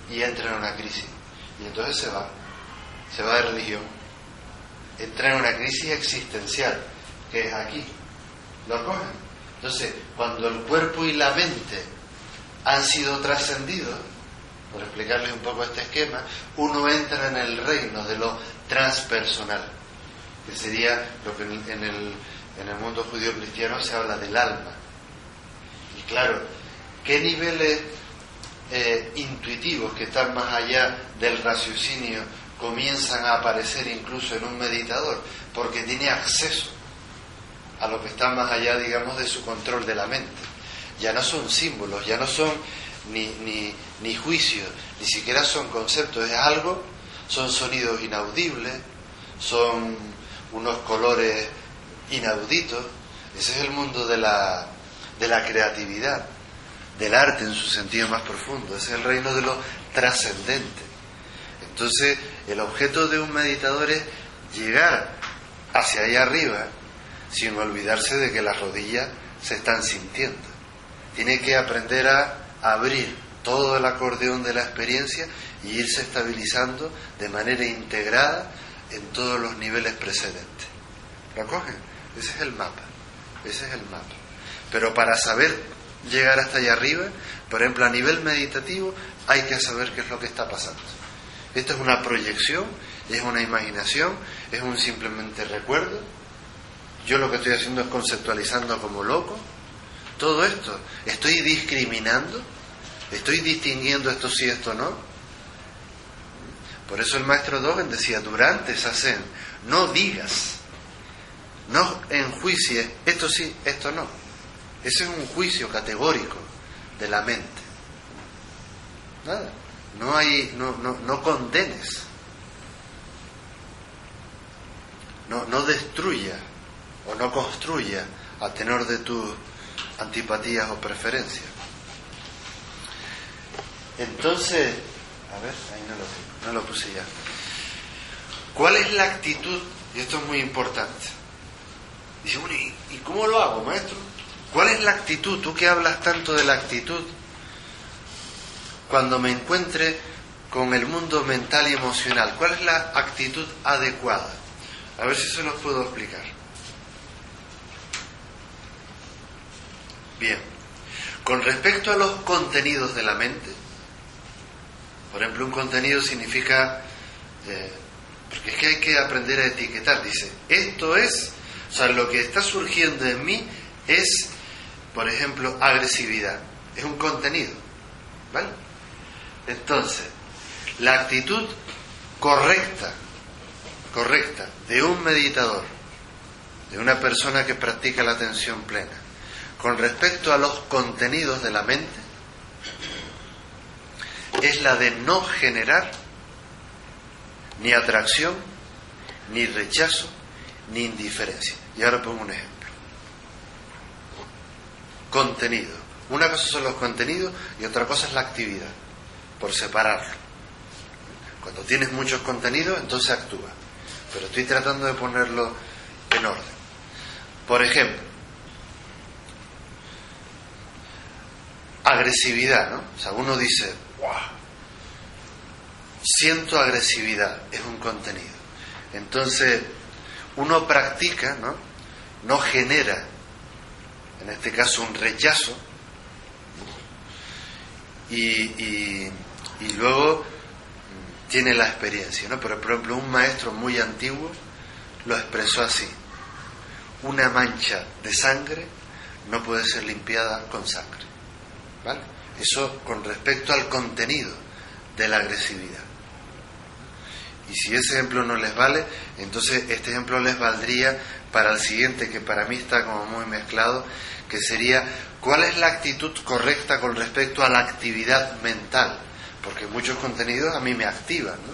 y entra en una crisis. Y entonces se va, se va de religión. Entra en una crisis existencial, que es aquí. ¿Lo cogen? Entonces, cuando el cuerpo y la mente han sido trascendidos, por explicarles un poco este esquema, uno entra en el reino de lo transpersonal, que sería lo que en el, en el mundo judío cristiano se habla del alma. Y claro, ¿qué niveles eh, intuitivos que están más allá del raciocinio comienzan a aparecer incluso en un meditador? Porque tiene acceso a lo que está más allá, digamos, de su control de la mente. Ya no son símbolos, ya no son ni, ni, ni juicios, ni siquiera son conceptos, es algo, son sonidos inaudibles, son unos colores inauditos. Ese es el mundo de la, de la creatividad, del arte en su sentido más profundo. Ese es el reino de lo trascendente. Entonces, el objeto de un meditador es llegar hacia allá arriba, sin olvidarse de que las rodillas se están sintiendo. Tiene que aprender a abrir todo el acordeón de la experiencia y irse estabilizando de manera integrada en todos los niveles precedentes. ¿Lo cogen? Ese es el mapa. Ese es el mapa. Pero para saber llegar hasta allá arriba, por ejemplo, a nivel meditativo, hay que saber qué es lo que está pasando. Esto es una proyección, es una imaginación, es un simplemente recuerdo. Yo lo que estoy haciendo es conceptualizando como loco. Todo esto, estoy discriminando, estoy distinguiendo esto sí, esto no. Por eso el maestro Dogen decía, durante esa zen, no digas, no enjuicies, esto sí, esto no. Ese es un juicio categórico de la mente. Nada, no hay, no, no, no condenes, no, no destruya o no construya a tenor de tus antipatías o preferencias. Entonces, a ver, ahí no lo, no lo puse ya. ¿Cuál es la actitud? Y esto es muy importante. Dice, bueno, ¿y, ¿y cómo lo hago, maestro? ¿Cuál es la actitud? Tú que hablas tanto de la actitud, cuando me encuentre con el mundo mental y emocional, ¿cuál es la actitud adecuada? A ver si se los puedo explicar. Bien, con respecto a los contenidos de la mente, por ejemplo, un contenido significa, eh, porque es que hay que aprender a etiquetar, dice, esto es, o sea, lo que está surgiendo en mí es, por ejemplo, agresividad, es un contenido, ¿vale? Entonces, la actitud correcta, correcta de un meditador, de una persona que practica la atención plena, con respecto a los contenidos de la mente, es la de no generar ni atracción, ni rechazo, ni indiferencia. Y ahora pongo un ejemplo. Contenido. Una cosa son los contenidos y otra cosa es la actividad, por separarlo. Cuando tienes muchos contenidos, entonces actúa. Pero estoy tratando de ponerlo en orden. Por ejemplo, agresividad, ¿no? O sea, uno dice, ¡guau! Siento agresividad, es un contenido. Entonces, uno practica, ¿no? No genera, en este caso, un rechazo, y, y, y luego tiene la experiencia, ¿no? Pero, por ejemplo, un maestro muy antiguo lo expresó así: una mancha de sangre no puede ser limpiada con sangre, ¿vale? Eso con respecto al contenido de la agresividad. Y si ese ejemplo no les vale, entonces este ejemplo les valdría para el siguiente, que para mí está como muy mezclado, que sería, ¿cuál es la actitud correcta con respecto a la actividad mental? Porque muchos contenidos a mí me activan, ¿no?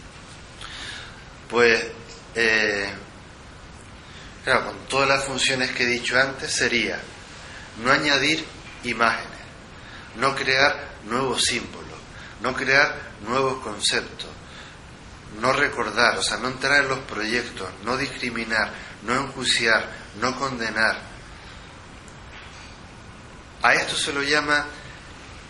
Pues, eh, claro, con todas las funciones que he dicho antes, sería no añadir imágenes, no crear nuevos símbolos, no crear nuevos conceptos, no recordar, o sea, no entrar en los proyectos, no discriminar, no enjuiciar, no condenar. A esto se lo llama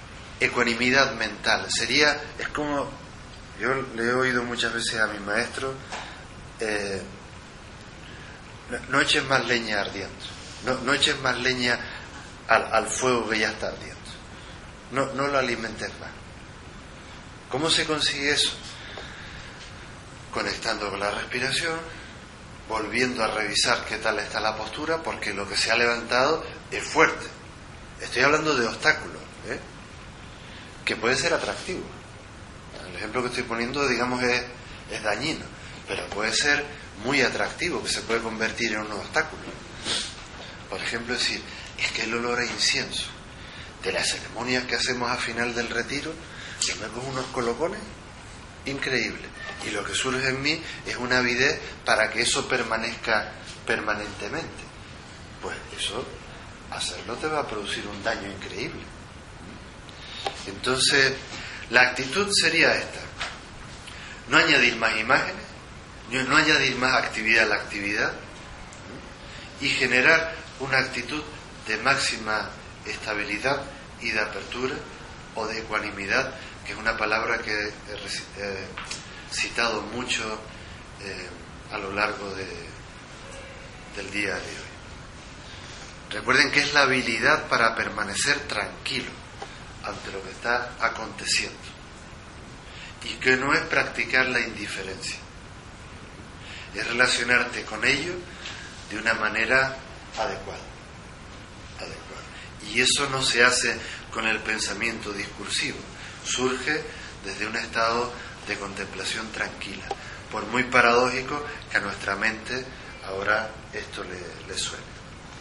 ecuanimidad mental. Sería, es como, yo le he oído muchas veces a mi maestro, eh, no, no eches más leña ardiendo, no, no eches más leña al, al fuego que ya está ardiendo, no, no lo alimentes más. ¿Cómo se consigue eso? Conectando con la respiración, volviendo a revisar qué tal está la postura, porque lo que se ha levantado es fuerte. Estoy hablando de obstáculos, ¿eh? que puede ser atractivo. El ejemplo que estoy poniendo, digamos, es, es dañino, pero puede ser muy atractivo, que se puede convertir en un obstáculo. Por ejemplo, decir, es que el olor a incienso de las ceremonias que hacemos a final del retiro, yo me pongo unos colocones increíbles, y lo que surge en mí es una avidez para que eso permanezca permanentemente. Pues eso, hacerlo te va a producir un daño increíble. Entonces, la actitud sería esta: no añadir más imágenes, no añadir más actividad a la actividad, y generar una actitud de máxima estabilidad y de apertura, o de ecuanimidad, que es una palabra que he eh, citado mucho eh, a lo largo de, del día de hoy. Recuerden que es la habilidad para permanecer tranquilo ante lo que está aconteciendo, y que no es practicar la indiferencia, es relacionarte con ello de una manera adecuada, adecuada. Y eso no se hace con el pensamiento discursivo, surge desde un estado de contemplación tranquila, por muy paradójico que a nuestra mente ahora esto le, le suene.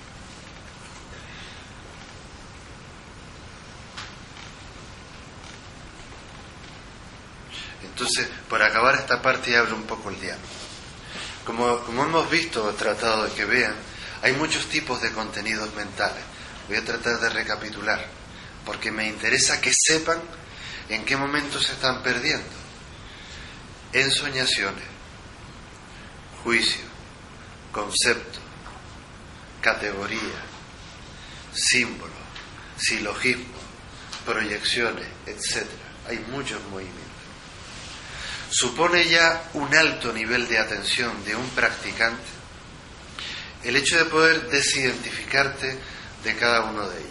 Entonces, por acabar esta parte, y abro un poco el diálogo. Como, como hemos visto o tratado de que vean, hay muchos tipos de contenidos mentales. Voy a tratar de recapitular, porque me interesa que sepan en qué momento se están perdiendo. Ensoñaciones, juicio, concepto, categoría, símbolos, silogismos, proyecciones, etcétera. Hay muchos movimientos. Supone ya un alto nivel de atención de un practicante el hecho de poder desidentificarte de cada uno de ellos.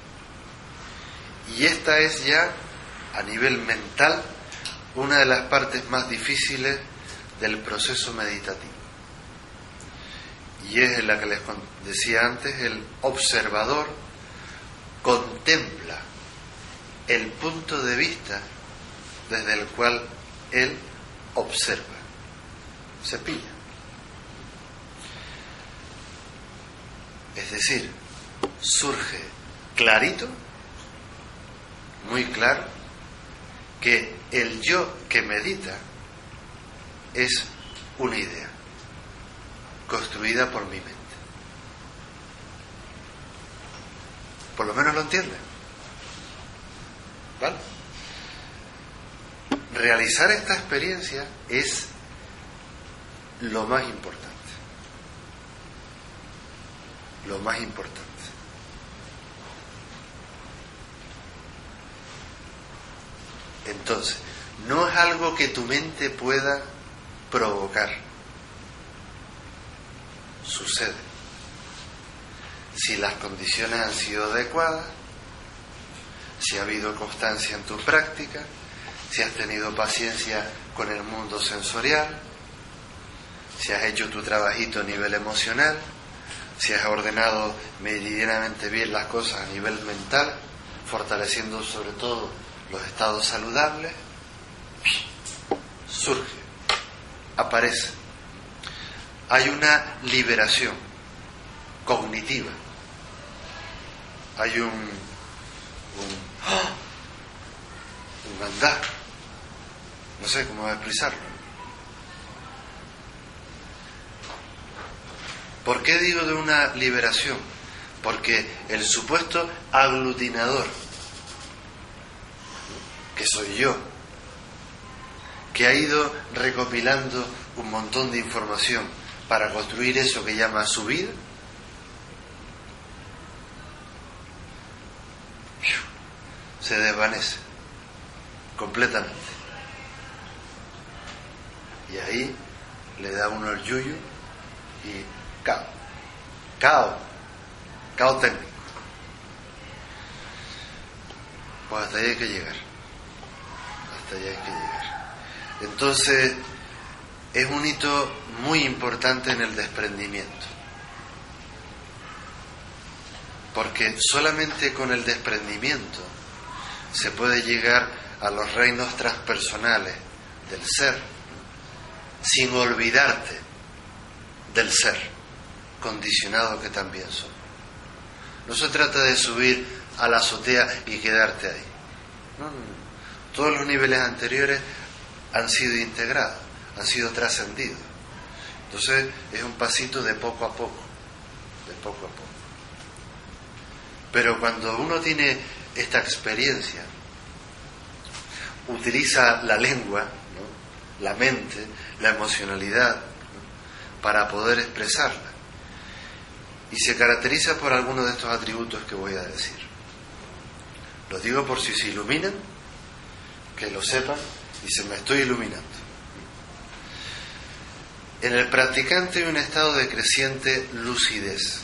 Y esta es ya, a nivel mental, una de las partes más difíciles del proceso meditativo. Y es la que les decía antes: el observador contempla el punto de vista desde el cual él observa, se pilla. Es decir, surge clarito, muy claro, que el yo que medita es una idea construida por mi mente. Por lo menos lo entienden, ¿vale? Realizar esta experiencia es lo más importante. Lo más importante. Entonces, no es algo que tu mente pueda provocar. Sucede. Si las condiciones han sido adecuadas, si ha habido constancia en tu práctica, si has tenido paciencia con el mundo sensorial, si has hecho tu trabajito a nivel emocional, si has ordenado meridianamente bien las cosas a nivel mental, fortaleciendo sobre todo los estados saludables, surge, aparece. Hay una liberación cognitiva, hay un, un, un andar, no sé cómo expresarlo. ¿Por qué digo de una liberación? Porque el supuesto aglutinador, que soy yo, que ha ido recopilando un montón de información para construir eso que llama su vida, se desvanece. completamente. Y ahí le da uno el yuyu y cao, cao, cao técnico. Pues hasta ahí hay que llegar, hasta ahí hay que llegar. Entonces, es un hito muy importante en el desprendimiento, porque solamente con el desprendimiento se puede llegar a los reinos transpersonales del ser, sin olvidarte del ser condicionado que también somos. No se trata de subir a la azotea y quedarte ahí. No, no, no. Todos los niveles anteriores han sido integrados, han sido trascendidos. Entonces es un pasito de poco a poco, de poco a poco. Pero cuando uno tiene esta experiencia, utiliza la lengua, ¿no?, la mente, la emocionalidad, ¿no?, para poder expresarla. Y se caracteriza por algunos de estos atributos que voy a decir. Los digo por si se iluminan, que lo sepan, y se me estoy iluminando. En el practicante hay un estado de creciente lucidez.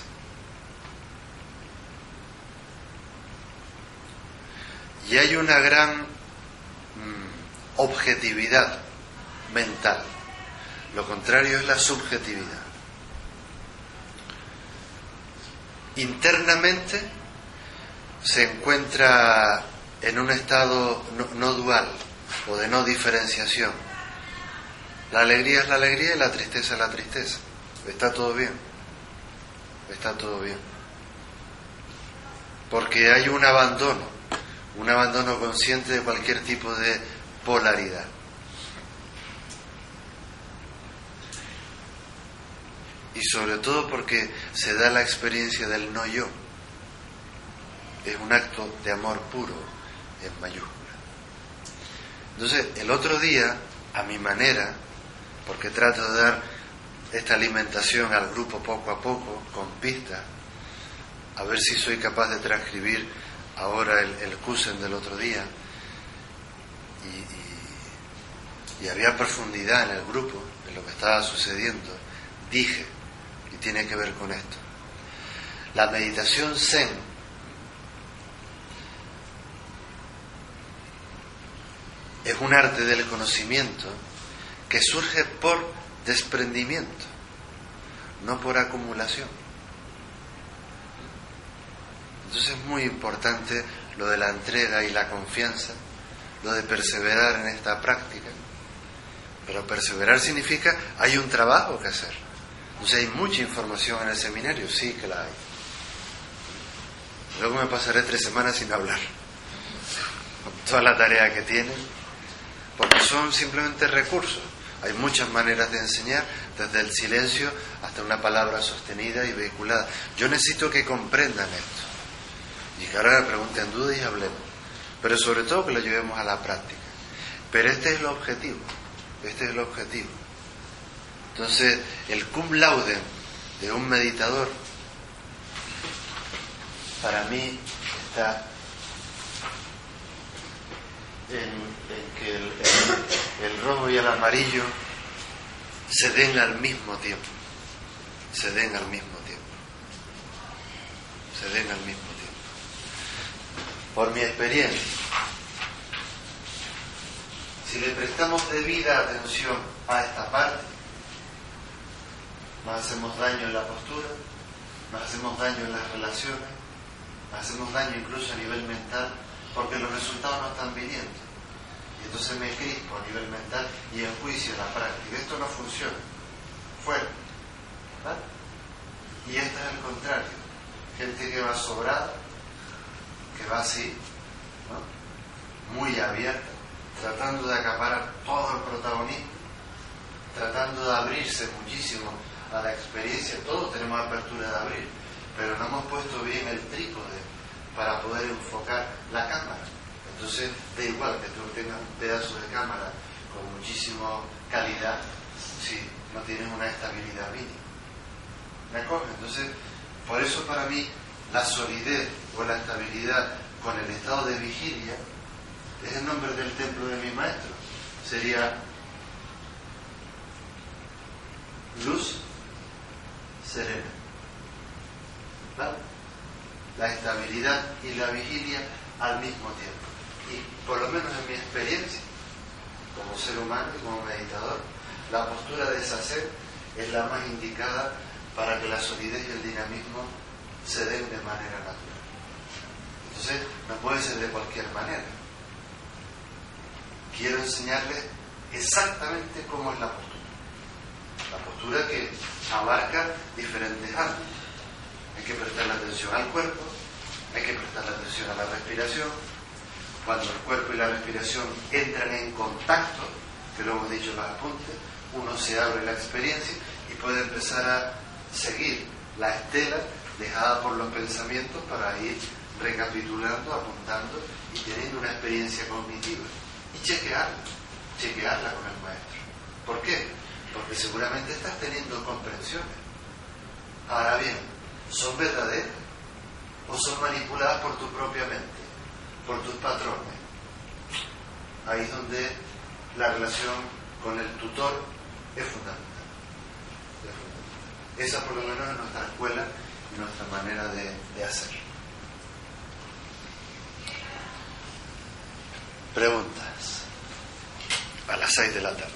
Y hay una gran mmm, objetividad mental. Lo contrario es la subjetividad. Internamente se encuentra en un estado no, no dual o de no diferenciación. La alegría es la alegría y la tristeza es la tristeza. Está todo bien. Está todo bien. Porque hay un abandono, un abandono consciente de cualquier tipo de polaridad. Y sobre todo porque se da la experiencia del no yo. Es un acto de amor puro en mayúscula. Entonces, el otro día, a mi manera, porque trato de dar esta alimentación al grupo poco a poco, con pistas, a ver si soy capaz de transcribir ahora el, el Kusen del otro día, y, y, y había profundidad en el grupo, en lo que estaba sucediendo, dije, y tiene que ver con esto, la meditación Zen es un arte del conocimiento que surge por desprendimiento, no por acumulación. Entonces es muy importante lo de la entrega y la confianza, lo de perseverar en esta práctica. Pero perseverar significa hay un trabajo que hacer. Entonces hay mucha información en el seminario, sí que la hay. Luego me pasaré tres semanas sin hablar, con toda la tarea que tienen, porque son simplemente recursos. Hay muchas maneras de enseñar, desde el silencio hasta una palabra sostenida y vehiculada. Yo necesito que comprendan esto, y que ahora me pregunten dudas y hablemos, pero sobre todo que lo llevemos a la práctica. Pero este es el objetivo, este es el objetivo. Entonces, el cum laude de un meditador, para mí, está en, en que el, el, el rojo y el amarillo se den al mismo tiempo, se den al mismo tiempo, se den al mismo tiempo. Por mi experiencia, si le prestamos debida atención a esta parte, nos hacemos daño en la postura, nos hacemos daño en las relaciones, nos hacemos daño incluso a nivel mental, porque los resultados no están viniendo. Y entonces me crispo a nivel mental y enjuicio la práctica. Esto no funciona. Fuera. ¿Vale? Y esto es el contrario. Gente que va sobrada, que va así, ¿no?, muy abierta, tratando de acaparar todo el protagonismo, tratando de abrirse muchísimo a la experiencia. Todos tenemos apertura de abrir, pero no hemos puesto bien el trípode para poder enfocar la cámara. Entonces, da igual que tú tengas un pedazo de cámara con muchísima calidad si no tienes una estabilidad mínima. ¿Me coge? Entonces, por eso para mí la solidez o la estabilidad con el estado de vigilia es el nombre del templo de mi maestro. Sería luz serena. ¿Vale? La estabilidad y la vigilia al mismo tiempo. Y por lo menos en mi experiencia, como ser humano y como meditador, la postura de deshacer es la más indicada para que la solidez y el dinamismo se den de manera natural. Entonces, no puede ser de cualquier manera. Quiero enseñarles exactamente cómo es la postura. La postura que abarca diferentes ámbitos. Hay que prestar atención al cuerpo, hay que prestar atención a la respiración. Cuando el cuerpo y la respiración entran en contacto, que lo hemos dicho en los apuntes, uno se abre la experiencia y puede empezar a seguir la estela dejada por los pensamientos para ir recapitulando, apuntando y teniendo una experiencia cognitiva. Y chequearla, chequearla con el maestro. ¿Por qué? Porque seguramente estás teniendo comprensiones. Ahora bien, ¿son verdaderas o son manipuladas por tu propia mente, por tus patrones? Ahí es donde la relación con el tutor es fundamental. Es fundamental. Esa por lo menos es nuestra escuela y nuestra manera de, de hacer. Preguntas a las seis de la tarde.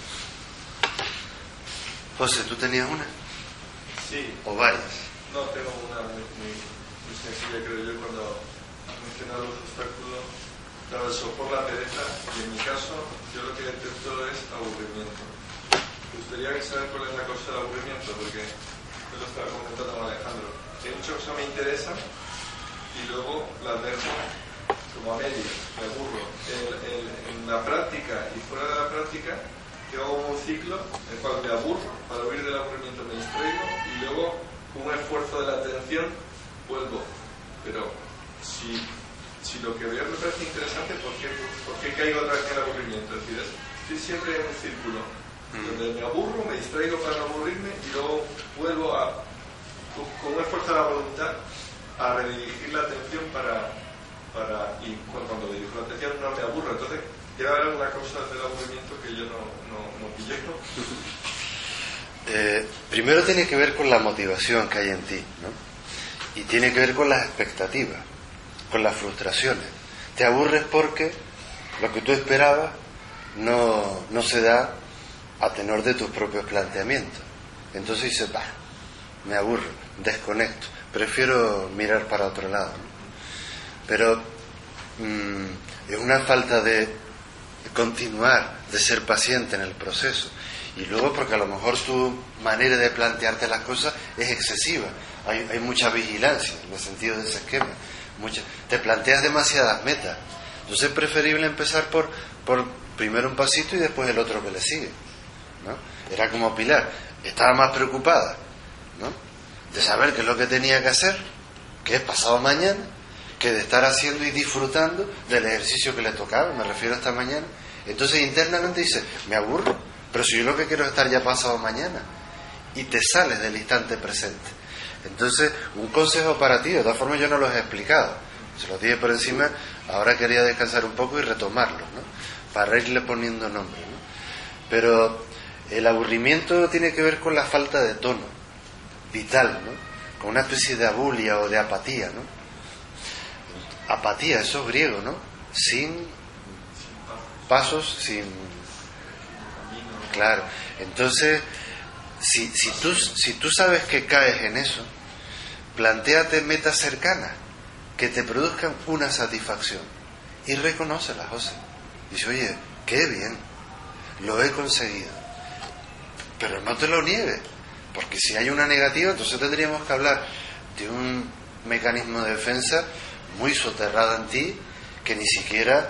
José, ¿tú tenías una? Sí. ¿O varias? No, tengo una muy, muy, muy sencilla, creo yo, cuando has mencionado los obstáculos. Claro, eso por la pereza, y en mi caso, yo lo que detecto es aburrimiento. Me gustaría saber cuál es la causa del aburrimiento, porque yo lo estaba comentando con Alejandro. Hay muchas cosas que me interesan y luego las dejo como a medio, me aburro. El, el, en la práctica y fuera de la práctica, yo hago un ciclo en el cual me aburro, para huir del aburrimiento me distraigo y luego, con un esfuerzo de la atención, vuelvo. Pero si, si lo que veo me parece interesante, ¿por qué, por qué caigo otra vez en el aburrimiento? Es decir, estoy siempre en un círculo donde me aburro, me distraigo para no aburrirme y luego vuelvo a, con, con un esfuerzo de la voluntad, a redirigir la atención para, para y cuando, cuando dirijo la atención no me aburro. Entonces debe haber alguna causa del aburrimiento que yo no, no, no pillé, ¿no? Eh, primero tiene que ver con la motivación que hay en ti, ¿no? Y tiene que ver con las expectativas, con las frustraciones. Te aburres porque lo que tú esperabas no, no se da a tenor de tus propios planteamientos. Entonces dices, bah, me aburro, desconecto, prefiero mirar para otro lado, ¿no? Pero mmm, es una falta de continuar, de ser paciente en el proceso. Y luego porque a lo mejor tu manera de plantearte las cosas es excesiva. Hay, hay mucha vigilancia en el sentido de ese esquema. Mucha, te planteas demasiadas metas. Entonces es preferible empezar por, por primero un pasito y después el otro que le sigue, ¿no? Era como Pilar, estaba más preocupada, ¿no?, de saber qué es lo que tenía que hacer, que es pasado mañana, que de estar haciendo y disfrutando del ejercicio que le tocaba, me refiero a esta mañana. Entonces internamente dice, me aburro, pero si yo lo que quiero es estar ya pasado mañana, y te sales del instante presente. Entonces, un consejo para ti, de todas formas yo no los he explicado, se los dije por encima, ahora quería descansar un poco y retomarlos, ¿no?, para irle poniendo nombre, ¿no? Pero el aburrimiento tiene que ver con la falta de tono vital, ¿no?, con una especie de abulia o de apatía, ¿no? Apatía, eso es griego, ¿no? Sin pasos, sin... Claro, entonces, si, si, tú, si tú sabes que caes en eso, plantéate metas cercanas que te produzcan una satisfacción y reconócelas, José. Dice, oye, qué bien, lo he conseguido. Pero no te lo niegues, porque si hay una negativa, entonces tendríamos que hablar de un mecanismo de defensa muy soterrado en ti, que ni siquiera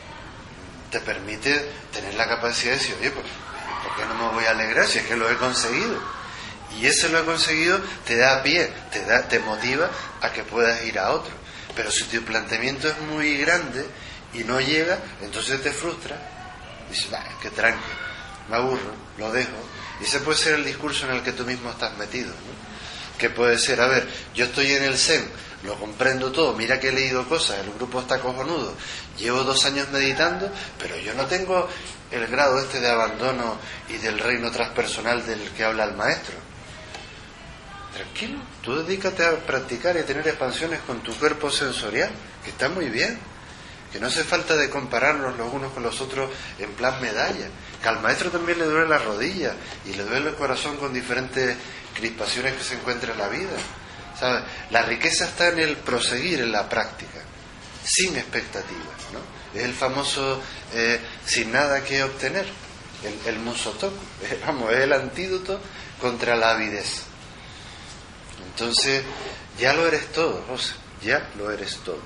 te permite tener la capacidad de decir, oye, pues, ¿por qué no me voy a alegrar si es que lo he conseguido? Y ese lo he conseguido te da pie, te da, te motiva a que puedas ir a otro. Pero si tu planteamiento es muy grande y no llega, entonces te frustra. Dices, bah, que tranqui, me aburro, lo dejo. Y ese puede ser el discurso en el que tú mismo estás metido, ¿no? que puede ser, a ver, yo estoy en el Zen, lo comprendo todo, mira que he leído cosas, el grupo está cojonudo, llevo dos años meditando, pero yo no tengo el grado este de abandono y del reino transpersonal del que habla el maestro. Tranquilo, tú dedícate a practicar y a tener expansiones con tu cuerpo sensorial, que está muy bien, que no hace falta de compararnos los unos con los otros en plan medalla, que al maestro también le duele la rodilla y le duele el corazón con diferentes crispaciones que se encuentran en la vida, ¿sabes? La riqueza está en el proseguir en la práctica, sin expectativas, ¿no? Es el famoso eh, sin nada que obtener, el, el musotoku, eh, vamos, es el antídoto contra la avidez. Entonces, ya lo eres todo, Rosa, ya lo eres todo.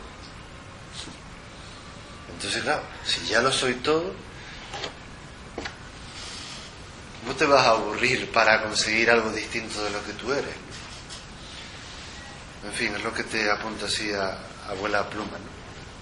Entonces, claro, si ya lo soy todo, no te vas a aburrir para conseguir algo distinto de lo que tú eres. En fin, es lo que te apunta así a, a vuela pluma, ¿no?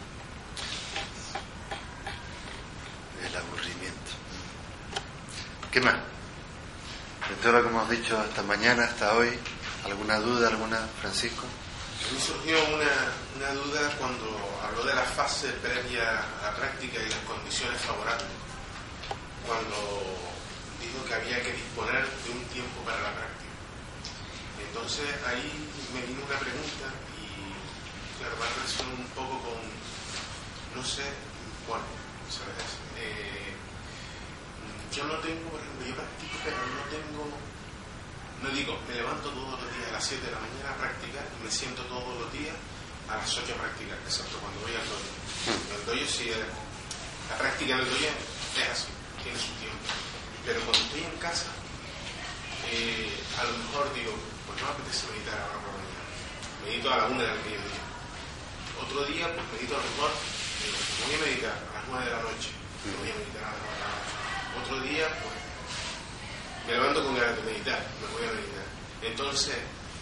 El aburrimiento. ¿Qué más? De todo lo que hemos dicho hasta mañana, hasta hoy, ¿alguna duda, alguna, Francisco? A mí surgió una, una duda cuando habló de la fase previa a la práctica y las condiciones favorables. Cuando dijo que había que disponer de un tiempo para la práctica. Entonces ahí me vino una pregunta y claro, va a relacionar un poco con, no sé, bueno, ¿sabes? Eh, yo no tengo, por ejemplo, yo practico, pero no tengo, no digo, me levanto todos los días a las siete de la mañana a practicar y me siento todos los días a las ocho a practicar, excepto cuando voy al dojo. El dojo sí, la práctica en el dojo es así, tiene su tiempo. Pero cuando estoy en casa, eh, a lo mejor digo, pues no me apetece meditar ahora por la mañana. Medito a la una del mediodía. Otro día, pues medito a lo mejor, digo, me voy a meditar a las nueve de la noche. Me voy a meditar a las nueve de la noche. Otro día, pues, me levanto con ganas de meditar, me voy a meditar. Entonces,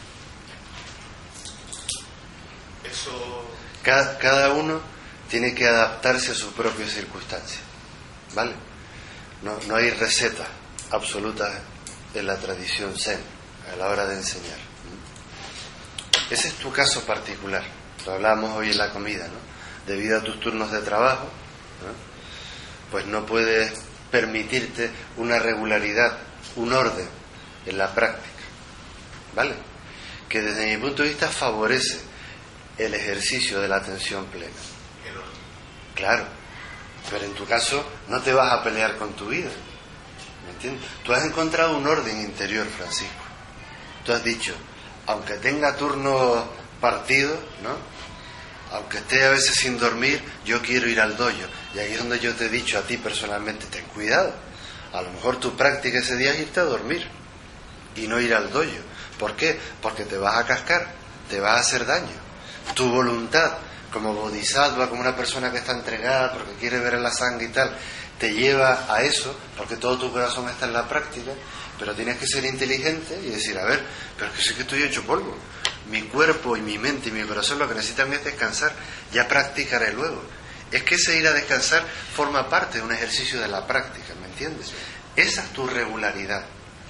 eso... Cada, cada uno tiene que adaptarse a su propia circunstancia, ¿vale? No, no hay receta absoluta en la tradición Zen a la hora de enseñar. Ese es tu caso particular. Lo hablábamos hoy en la comida, ¿no? Debido a tus turnos de trabajo, ¿no? Pues no puedes permitirte una regularidad, un orden en la práctica, ¿vale? Que desde mi punto de vista favorece el ejercicio de la atención plena. Claro. Pero en tu caso no te vas a pelear con tu vida, ¿me entiendes? Tú has encontrado un orden interior, Francisco. Tú has dicho, aunque tenga turnos partidos, ¿no? Aunque esté a veces sin dormir, yo quiero ir al dojo. Y ahí es donde yo te he dicho a ti personalmente, ten cuidado. A lo mejor tu práctica ese día es irte a dormir y no ir al dojo. ¿Por qué? Porque te vas a cascar, te vas a hacer daño. Tu voluntad, como bodhisattva, como una persona que está entregada porque quiere ver en la sangre y tal, te lleva a eso, porque todo tu corazón está en la práctica, pero tienes que ser inteligente y decir, a ver, pero es que sí que estoy hecho polvo, mi cuerpo y mi mente y mi corazón lo que necesitan es descansar, ya practicaré luego. Es que ese ir a descansar forma parte de un ejercicio de la práctica, ¿me entiendes? Esa es tu regularidad,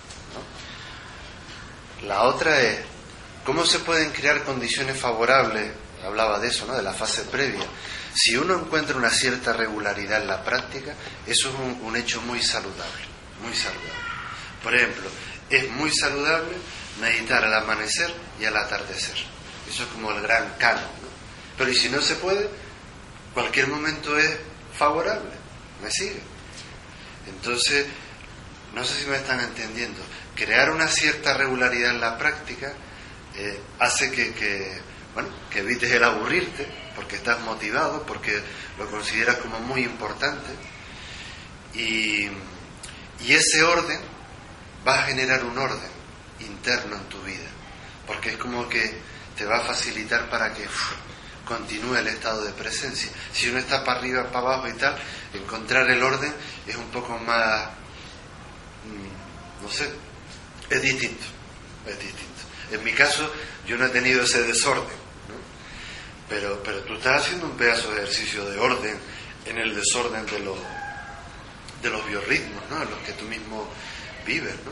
¿no? La otra es, ¿cómo se pueden crear condiciones favorables? Hablaba de eso, ¿no? De la fase previa. Si uno encuentra una cierta regularidad en la práctica, eso es un, un hecho muy saludable, muy saludable. Por ejemplo, es muy saludable meditar al amanecer y al atardecer. Eso es como el gran canon, ¿no? Pero y si no se puede, cualquier momento es favorable. ¿Me sigue? Entonces, no sé si me están entendiendo. Crear una cierta regularidad en la práctica eh, hace que, que bueno, que evites el aburrirte, porque estás motivado, porque lo consideras como muy importante, y, y ese orden va a generar un orden interno en tu vida, porque es como que te va a facilitar para que uf, continúe el estado de presencia. Si uno está para arriba, para abajo y tal, encontrar el orden es un poco más, no sé, es distinto, es distinto. En mi caso, yo no he tenido ese desorden, Pero, pero tú estás haciendo un pedazo de ejercicio de orden en el desorden de los, de los biorritmos, ¿no? En los que tú mismo vives, ¿no?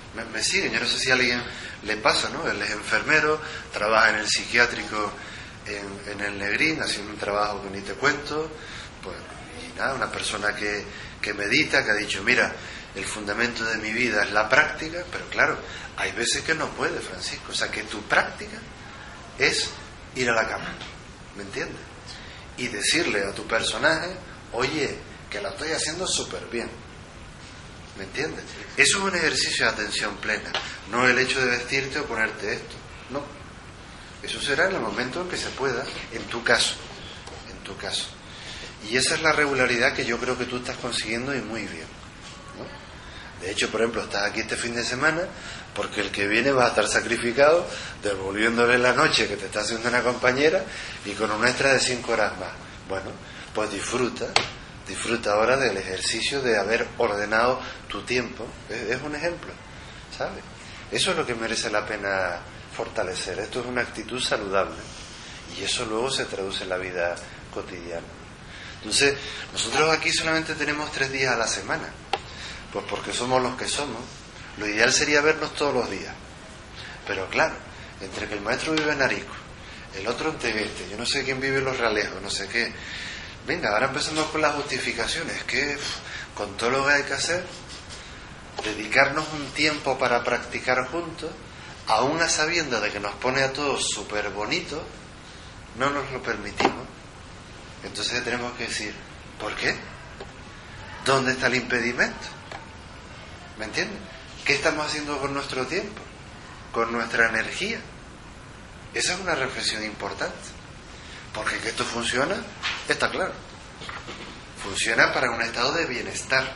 Me, me siguen, yo no sé si a alguien le pasa, ¿no? Él es enfermero, trabaja en el psiquiátrico en, en el Negrín, haciendo un trabajo que ni te cuento, pues, y nada, una persona que, que medita, que ha dicho, mira, el fundamento de mi vida es la práctica, pero claro, hay veces que no puede, Francisco, o sea, que tu práctica es ir a la cama, ¿me entiendes? Y decirle a tu personaje, oye, que la estoy haciendo súper bien, ¿me entiendes? Eso es un ejercicio de atención plena, no el hecho de vestirte o ponerte esto, no. Eso será en el momento en que se pueda, en tu caso, en tu caso. Y esa es la regularidad que yo creo que tú estás consiguiendo y muy bien, ¿no? De hecho, por ejemplo, estás aquí este fin de semana porque el que viene va a estar sacrificado devolviéndole la noche que te está haciendo una compañera y con un extra de cinco horas más. Bueno, pues disfruta, disfruta ahora del ejercicio de haber ordenado tu tiempo. Es, es un ejemplo, ¿sabes? Eso es lo que merece la pena fortalecer. Esto es una actitud saludable y eso luego se traduce en la vida cotidiana. Entonces, nosotros aquí solamente tenemos tres días a la semana, pues porque somos los que somos. Lo ideal sería vernos todos los días, pero claro, entre que el maestro vive en Arico, el otro en Tegueste, yo no sé quién vive en Los Realejos, no sé qué. Venga, ahora empezamos con las justificaciones, que uf, con todo lo que hay que hacer, dedicarnos un tiempo para practicar juntos, aún a sabiendas de que nos pone a todos súper bonitos, no nos lo permitimos. Entonces tenemos que decir, ¿por qué? ¿Dónde está el impedimento? ¿Me entiendes? ¿Qué estamos haciendo con nuestro tiempo? ¿Con nuestra energía? Esa es una reflexión importante. Porque que esto funciona, está claro. Funciona para un estado de bienestar.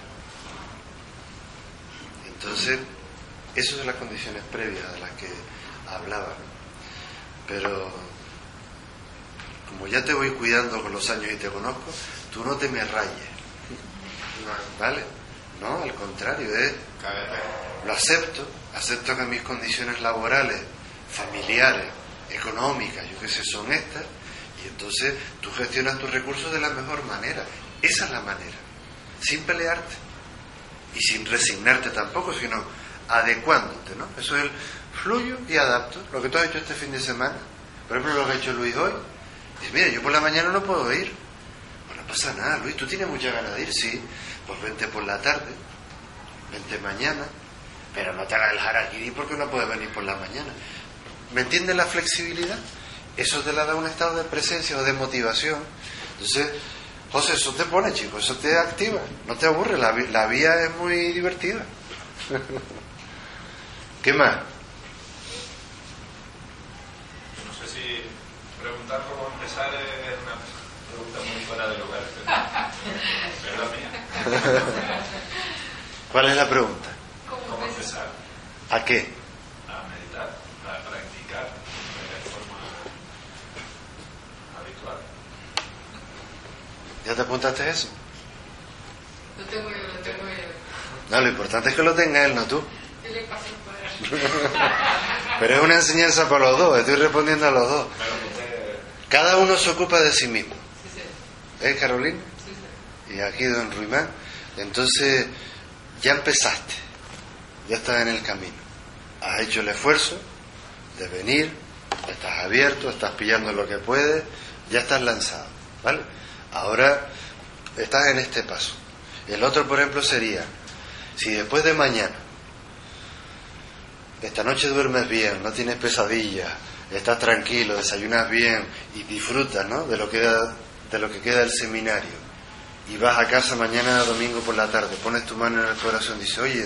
Entonces, esas son las condiciones previas de las que hablaba. Pero, como ya te voy cuidando con los años y te conozco, tú no te me rayes. ¿Vale? No, al contrario, es, lo acepto, acepto que mis condiciones laborales, familiares, económicas, yo qué sé, son estas, y entonces tú gestionas tus recursos de la mejor manera. Esa es la manera, sin pelearte y sin resignarte tampoco, sino adecuándote, ¿no? Eso es el fluyo y adapto. Lo que tú has hecho este fin de semana, por ejemplo, lo que ha hecho Luis hoy, dice, mira, yo por la mañana no puedo ir. Pues no pasa nada, Luis, tú tienes mucha ganas de ir, sí, pues vente por la tarde, vente mañana, pero no te hagas el harakiri porque no puedes venir por la mañana. ¿Me entiendes la flexibilidad? Eso te la da un estado de presencia o de motivación. Entonces, José, eso te pone, chico, eso te activa, no te aburre, la, la vía es muy divertida. ¿Qué más? No sé si preguntar cómo empezar es una pregunta muy fuera de lugar, pero es la mía. ¿Cuál es la pregunta? ¿Cómo empezar? ¿A qué? A meditar, a practicar de forma habitual. ¿Ya te apuntaste eso? Lo tengo yo, lo tengo yo. No, lo importante es que lo tenga él, no tú. ¿Qué le pasa el poder? Pero es una enseñanza para los dos, estoy respondiendo a los dos. Cada uno se ocupa de sí mismo. Sí, sí. ¿Eh, Carolina? Sí, sí. Y aquí don Ruimán. Entonces, ya empezaste, ya estás en el camino. Has hecho el esfuerzo de venir, estás abierto, estás pillando lo que puedes, ya estás lanzado, ¿vale? Ahora estás en este paso. El otro, por ejemplo, sería, si después de mañana, esta noche duermes bien, no tienes pesadillas, estás tranquilo, desayunas bien y disfrutas, ¿no?, de lo que queda, de lo que queda del seminario, y vas a casa mañana domingo por la tarde, pones tu mano en el corazón y dices, oye,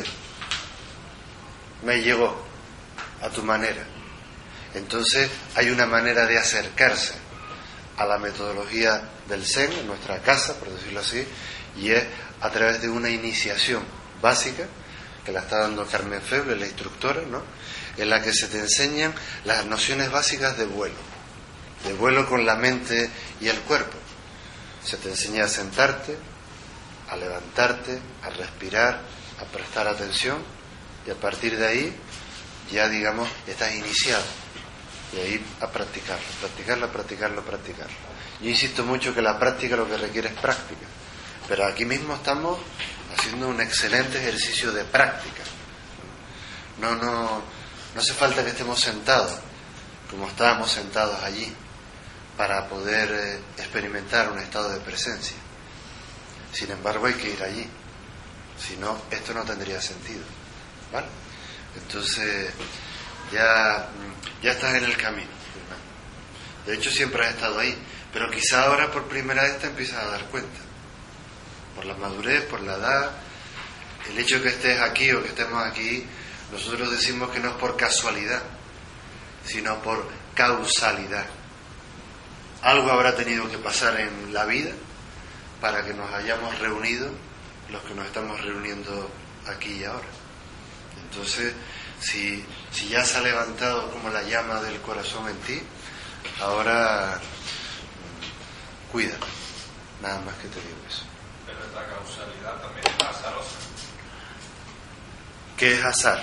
me llegó a tu manera. Entonces hay una manera de acercarse a la metodología del Zen en nuestra casa, por decirlo así, y es a través de una iniciación básica que la está dando Carmen Feble, la instructora, ¿no?, en la que se te enseñan las nociones básicas de vuelo, de vuelo con la mente y el cuerpo. Se te enseña a sentarte, a levantarte, a respirar, a prestar atención, y a partir de ahí ya, digamos, estás iniciado, y ahí a practicarlo, practicarlo, practicarlo, practicarlo. Yo insisto mucho que la práctica lo que requiere es práctica, pero aquí mismo estamos haciendo un excelente ejercicio de práctica. No, no, no hace falta que estemos sentados, como estábamos sentados allí, para poder eh, experimentar un estado de presencia. Sin embargo, hay que ir allí. Si no, esto no tendría sentido. ¿Vale? Entonces, ya, ya estás en el camino. De hecho, siempre has estado ahí. Pero quizá ahora por primera vez te empiezas a dar cuenta. Por la madurez, por la edad, el hecho de que estés aquí o que estemos aquí, nosotros decimos que no es por casualidad, sino por causalidad. Algo habrá tenido que pasar en la vida para que nos hayamos reunido los que nos estamos reuniendo aquí y ahora. Entonces, si, si ya se ha levantado como la llama del corazón en ti, ahora cuídalo. Nada más que te digo eso. Pero esta causalidad también es azarosa. ¿Qué es azar?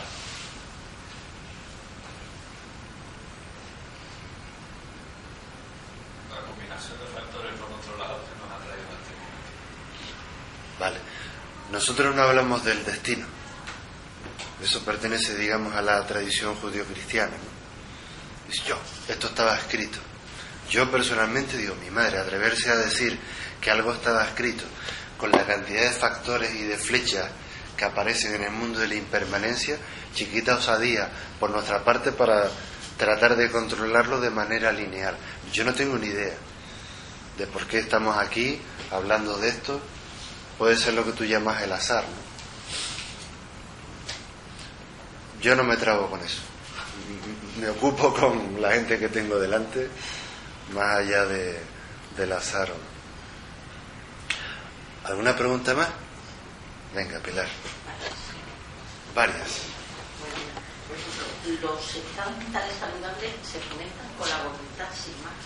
La combinación de factores por otro lado que nos ha traído a este momento. Vale. Nosotros no hablamos del destino. Eso pertenece, digamos, a la tradición judío-cristiana, ¿no? Dice, yo, esto estaba escrito. Yo personalmente digo, mi madre, atreverse a decir que algo estaba escrito con la cantidad de factores y de flechas que aparecen en el mundo de la impermanencia, chiquita osadía por nuestra parte para tratar de controlarlo de manera lineal. Yo no tengo ni idea de por qué estamos aquí hablando de esto. Puede ser lo que tú llamas el azar, ¿no? Yo no me trago con eso. Me ocupo con la gente que tengo delante, más allá de, del azar. ¿Alguna pregunta más? Venga, Pilar. Varias. Bueno, los estados mentales saludables se fomentan con la voluntad sin más.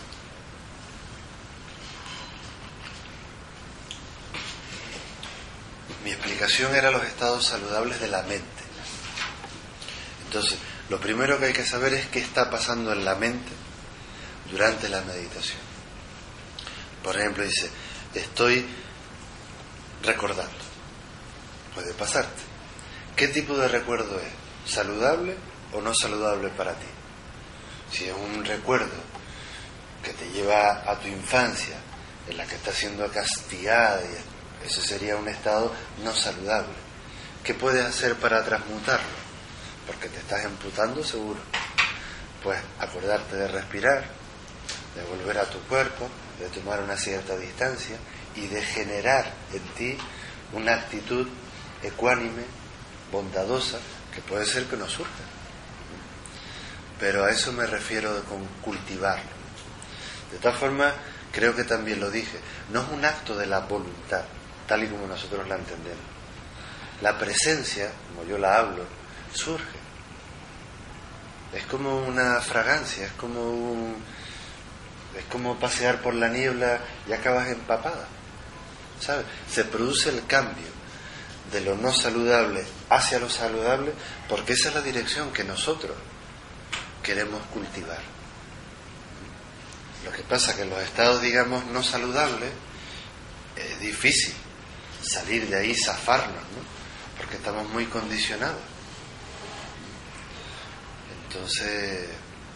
Mi explicación era los estados saludables de la mente. Entonces, lo primero que hay que saber es qué está pasando en la mente durante la meditación. Por ejemplo, dice, estoy recordando. Puede pasarte. ¿Qué tipo de recuerdo es? ¿Saludable o no saludable para ti? Si es un recuerdo que te lleva a tu infancia, en la que estás siendo castigada, ese sería un estado no saludable. ¿Qué puedes hacer para transmutarlo? Porque te estás emputando seguro. Pues acordarte de respirar, de volver a tu cuerpo, de tomar una cierta distancia y de generar en ti una actitud ecuánime, bondadosa, que puede ser que no surja. Pero a eso me refiero con cultivarlo. De todas formas, creo que también lo dije, no es un acto de la voluntad, tal y como nosotros la entendemos. La presencia, como yo la hablo, surge. Es como una fragancia, es como un, es como pasear por la niebla y acabas empapada, ¿sabes? Se produce el cambio de lo no saludable hacia lo saludable porque esa es la dirección que nosotros queremos cultivar. Lo que pasa es que en los estados, digamos, no saludables es difícil salir de ahí, zafarnos, ¿no? Porque estamos muy condicionados. Entonces...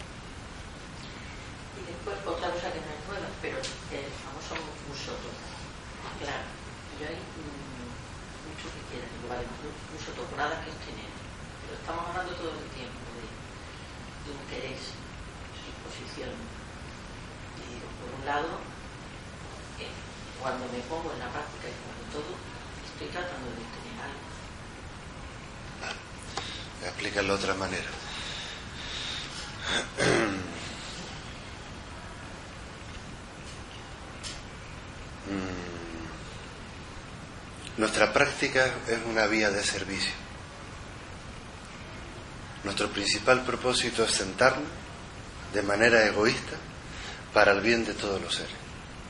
Y después otra cosa que no es nueva, pero el famoso musotoku. Claro, yo hay mmm, mucho que quieran, igual musotokurada que es tener, pero estamos hablando todo el tiempo de, de interés, disposición. Y digo, por un lado, eh, cuando me pongo en la práctica y cuando todo, estoy tratando de tener algo. Vale, voy a explicarlo de otra manera. Nuestra práctica es una vía de servicio. Nuestro principal propósito es sentarnos de manera egoísta para el bien de todos los seres.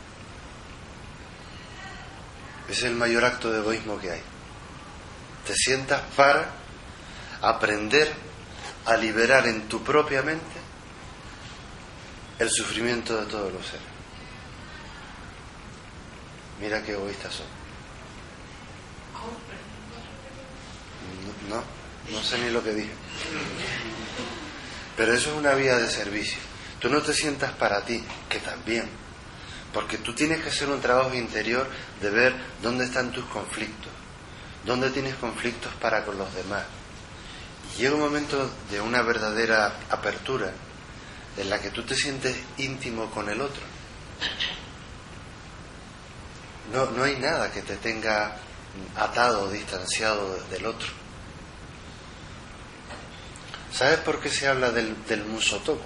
Ese es el mayor acto de egoísmo que hay. Te sientas para aprender a liberar en tu propia mente el sufrimiento de todos los seres. Mira qué egoístas son. No, No sé ni lo que dije. Pero eso es una vía de servicio. Tú no te sientas para ti, que también. Porque tú tienes que hacer un trabajo interior de ver dónde están tus conflictos. Dónde tienes conflictos para con los demás. Y llega un momento de una verdadera apertura en la que tú te sientes íntimo con el otro. No, no hay nada que te tenga atado o distanciado del otro. ¿Sabes por qué se habla del, del musotoku?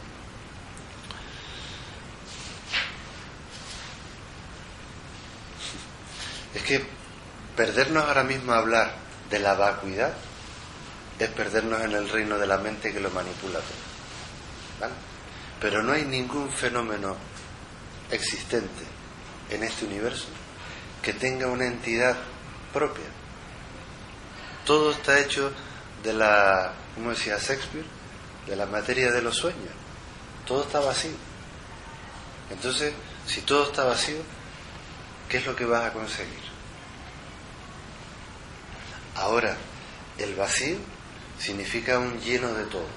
Es que perdernos ahora mismo a hablar de la vacuidad es perdernos en el reino de la mente que lo manipula todo. ¿Vale? Pero no hay ningún fenómeno existente en este universo que tenga una entidad propia. Todo está hecho de la, ¿cómo decía Shakespeare? De la materia de los sueños. Todo está vacío. Entonces, si todo está vacío, ¿qué es lo que vas a conseguir? Ahora, el vacío significa un lleno de todo.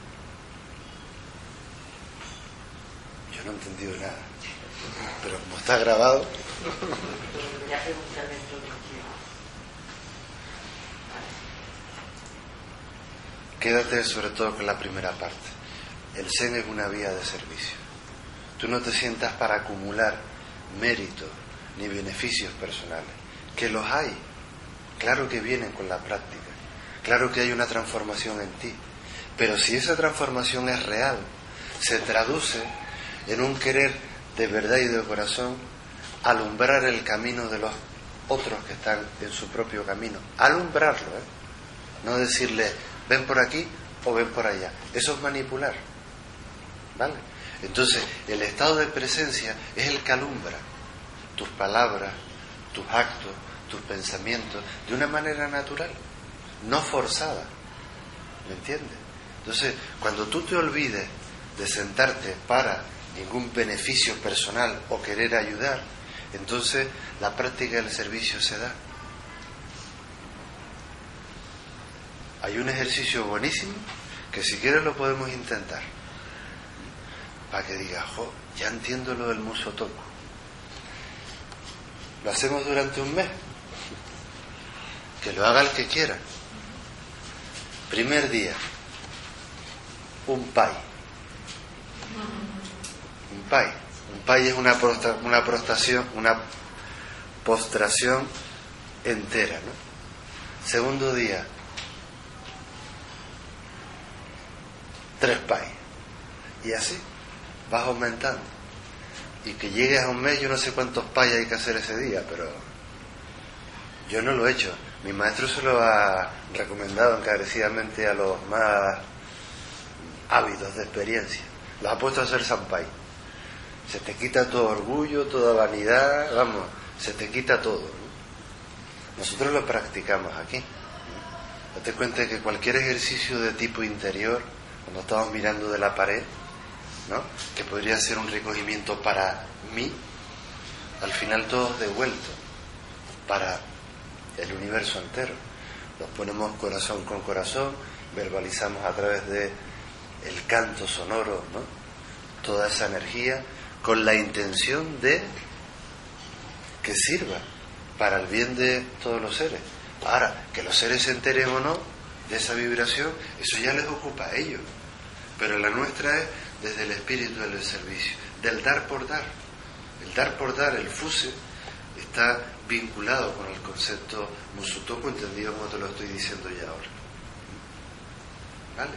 Yo no he entendido nada, pero como está grabado... Ya preguntarle dentro de un tiempo. Quédate sobre todo con la primera parte. El Zen es una vía de servicio. Tú no te sientas para acumular méritos ni beneficios personales, que los hay. Claro que vienen con la práctica. Claro que hay una transformación en ti. Pero si esa transformación es real, se traduce en un querer de verdad y de corazón, alumbrar el camino de los otros que están en su propio camino. Alumbrarlo, ¿eh? No decirle, ven por aquí o ven por allá. Eso es manipular. ¿Vale? Entonces, el estado de presencia es el que alumbra tus palabras, tus actos, tus pensamientos, de una manera natural, no forzada. ¿Me entiendes? Entonces, cuando tú te olvides de sentarte para ningún beneficio personal o querer ayudar, entonces la práctica del servicio se da. Hay un ejercicio buenísimo que si quieres lo podemos intentar, para que digas, jo, ya entiendo lo del musotoku. Lo hacemos durante un mes. Que lo haga el que quiera. Primer día, un pai. Un pai. Un pai es una, prostra, una prostración, una postración entera, ¿no? Segundo día, tres pai. Y así vas aumentando. Y que llegues a un mes, yo no sé cuántos pai hay que hacer ese día, pero yo no lo he hecho. Mi maestro se lo ha recomendado encarecidamente a los más ávidos de experiencia. Los ha puesto a hacer sampai. Se te quita todo orgullo, toda vanidad, vamos, se te quita todo, ¿no? Nosotros lo practicamos aquí. Date cuenta de que cualquier ejercicio de tipo interior, cuando estamos mirando de la pared, ¿no?, que podría ser un recogimiento para mí, al final todos devueltos para el universo entero. Nos ponemos corazón con corazón, verbalizamos a través de el canto sonoro, ¿no?, toda esa energía, con la intención de que sirva para el bien de todos los seres. Ahora, que los seres se enteren o no de esa vibración, eso ya les ocupa a ellos. Pero la nuestra es desde el espíritu del servicio, del dar por dar. El dar por dar, el fuse, está vinculado con el concepto musotoku, entendido como te lo estoy diciendo ya ahora. ¿Vale?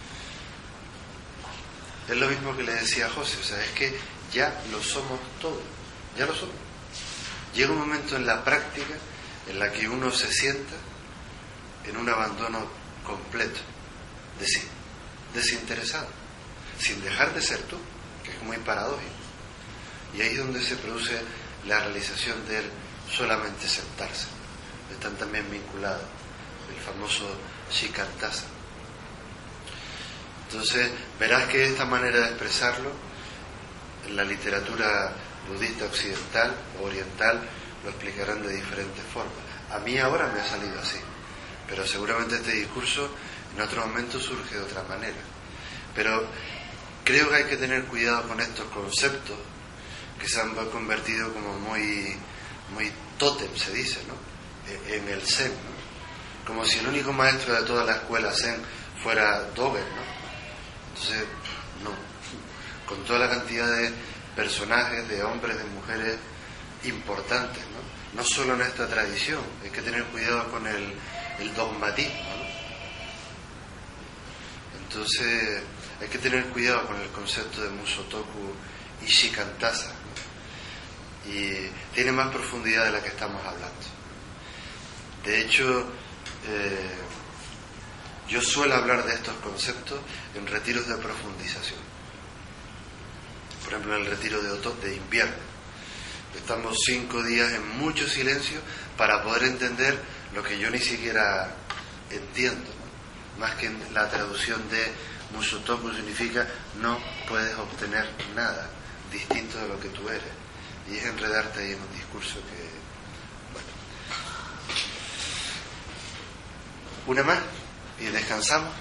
Es lo mismo que le decía a José, o sea, es que ya lo somos todos, ya lo somos. Llega un momento en la práctica en la que uno se sienta en un abandono completo, desin, desinteresado, sin dejar de ser tú, que es muy paradójico. Y ahí es donde se produce la realización de él solamente sentarse. Están también vinculados el famoso shikantaza. Entonces verás que esta manera de expresarlo en la literatura budista occidental o oriental lo explicarán de diferentes formas. A mí ahora me ha salido así. pero seguramente este discurso en otro momento surge de otra manera. Pero creo que hay que tener cuidado con estos conceptos que se han convertido como muy, muy tótem, se dice, ¿no? En el Zen, ¿no? Como si el único maestro de toda la escuela Zen fuera Dogen, ¿no? Entonces, no. Con toda la cantidad de personajes, de hombres, de mujeres importantes, ¿no? No solo en esta tradición, hay que tener cuidado con el, el dogmatismo, ¿no? Entonces, hay que tener cuidado con el concepto de Musotoku Ishikantasa, ¿no? Y tiene más profundidad de la que estamos hablando. De hecho, eh, yo suelo hablar de estos conceptos en retiros de profundización. Por ejemplo, en el retiro de, otoño, de invierno. Estamos cinco días en mucho silencio para poder entender lo que yo ni siquiera entiendo, ¿no? Más que la traducción de Musotoku significa no puedes obtener nada distinto de lo que tú eres. Y es enredarte ahí en un discurso que... Bueno. Una más y descansamos.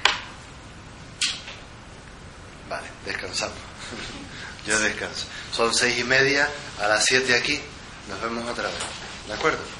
Vale, descansamos. Yo descanso. Son seis y media, a las siete aquí. Nos vemos otra vez. ¿De acuerdo?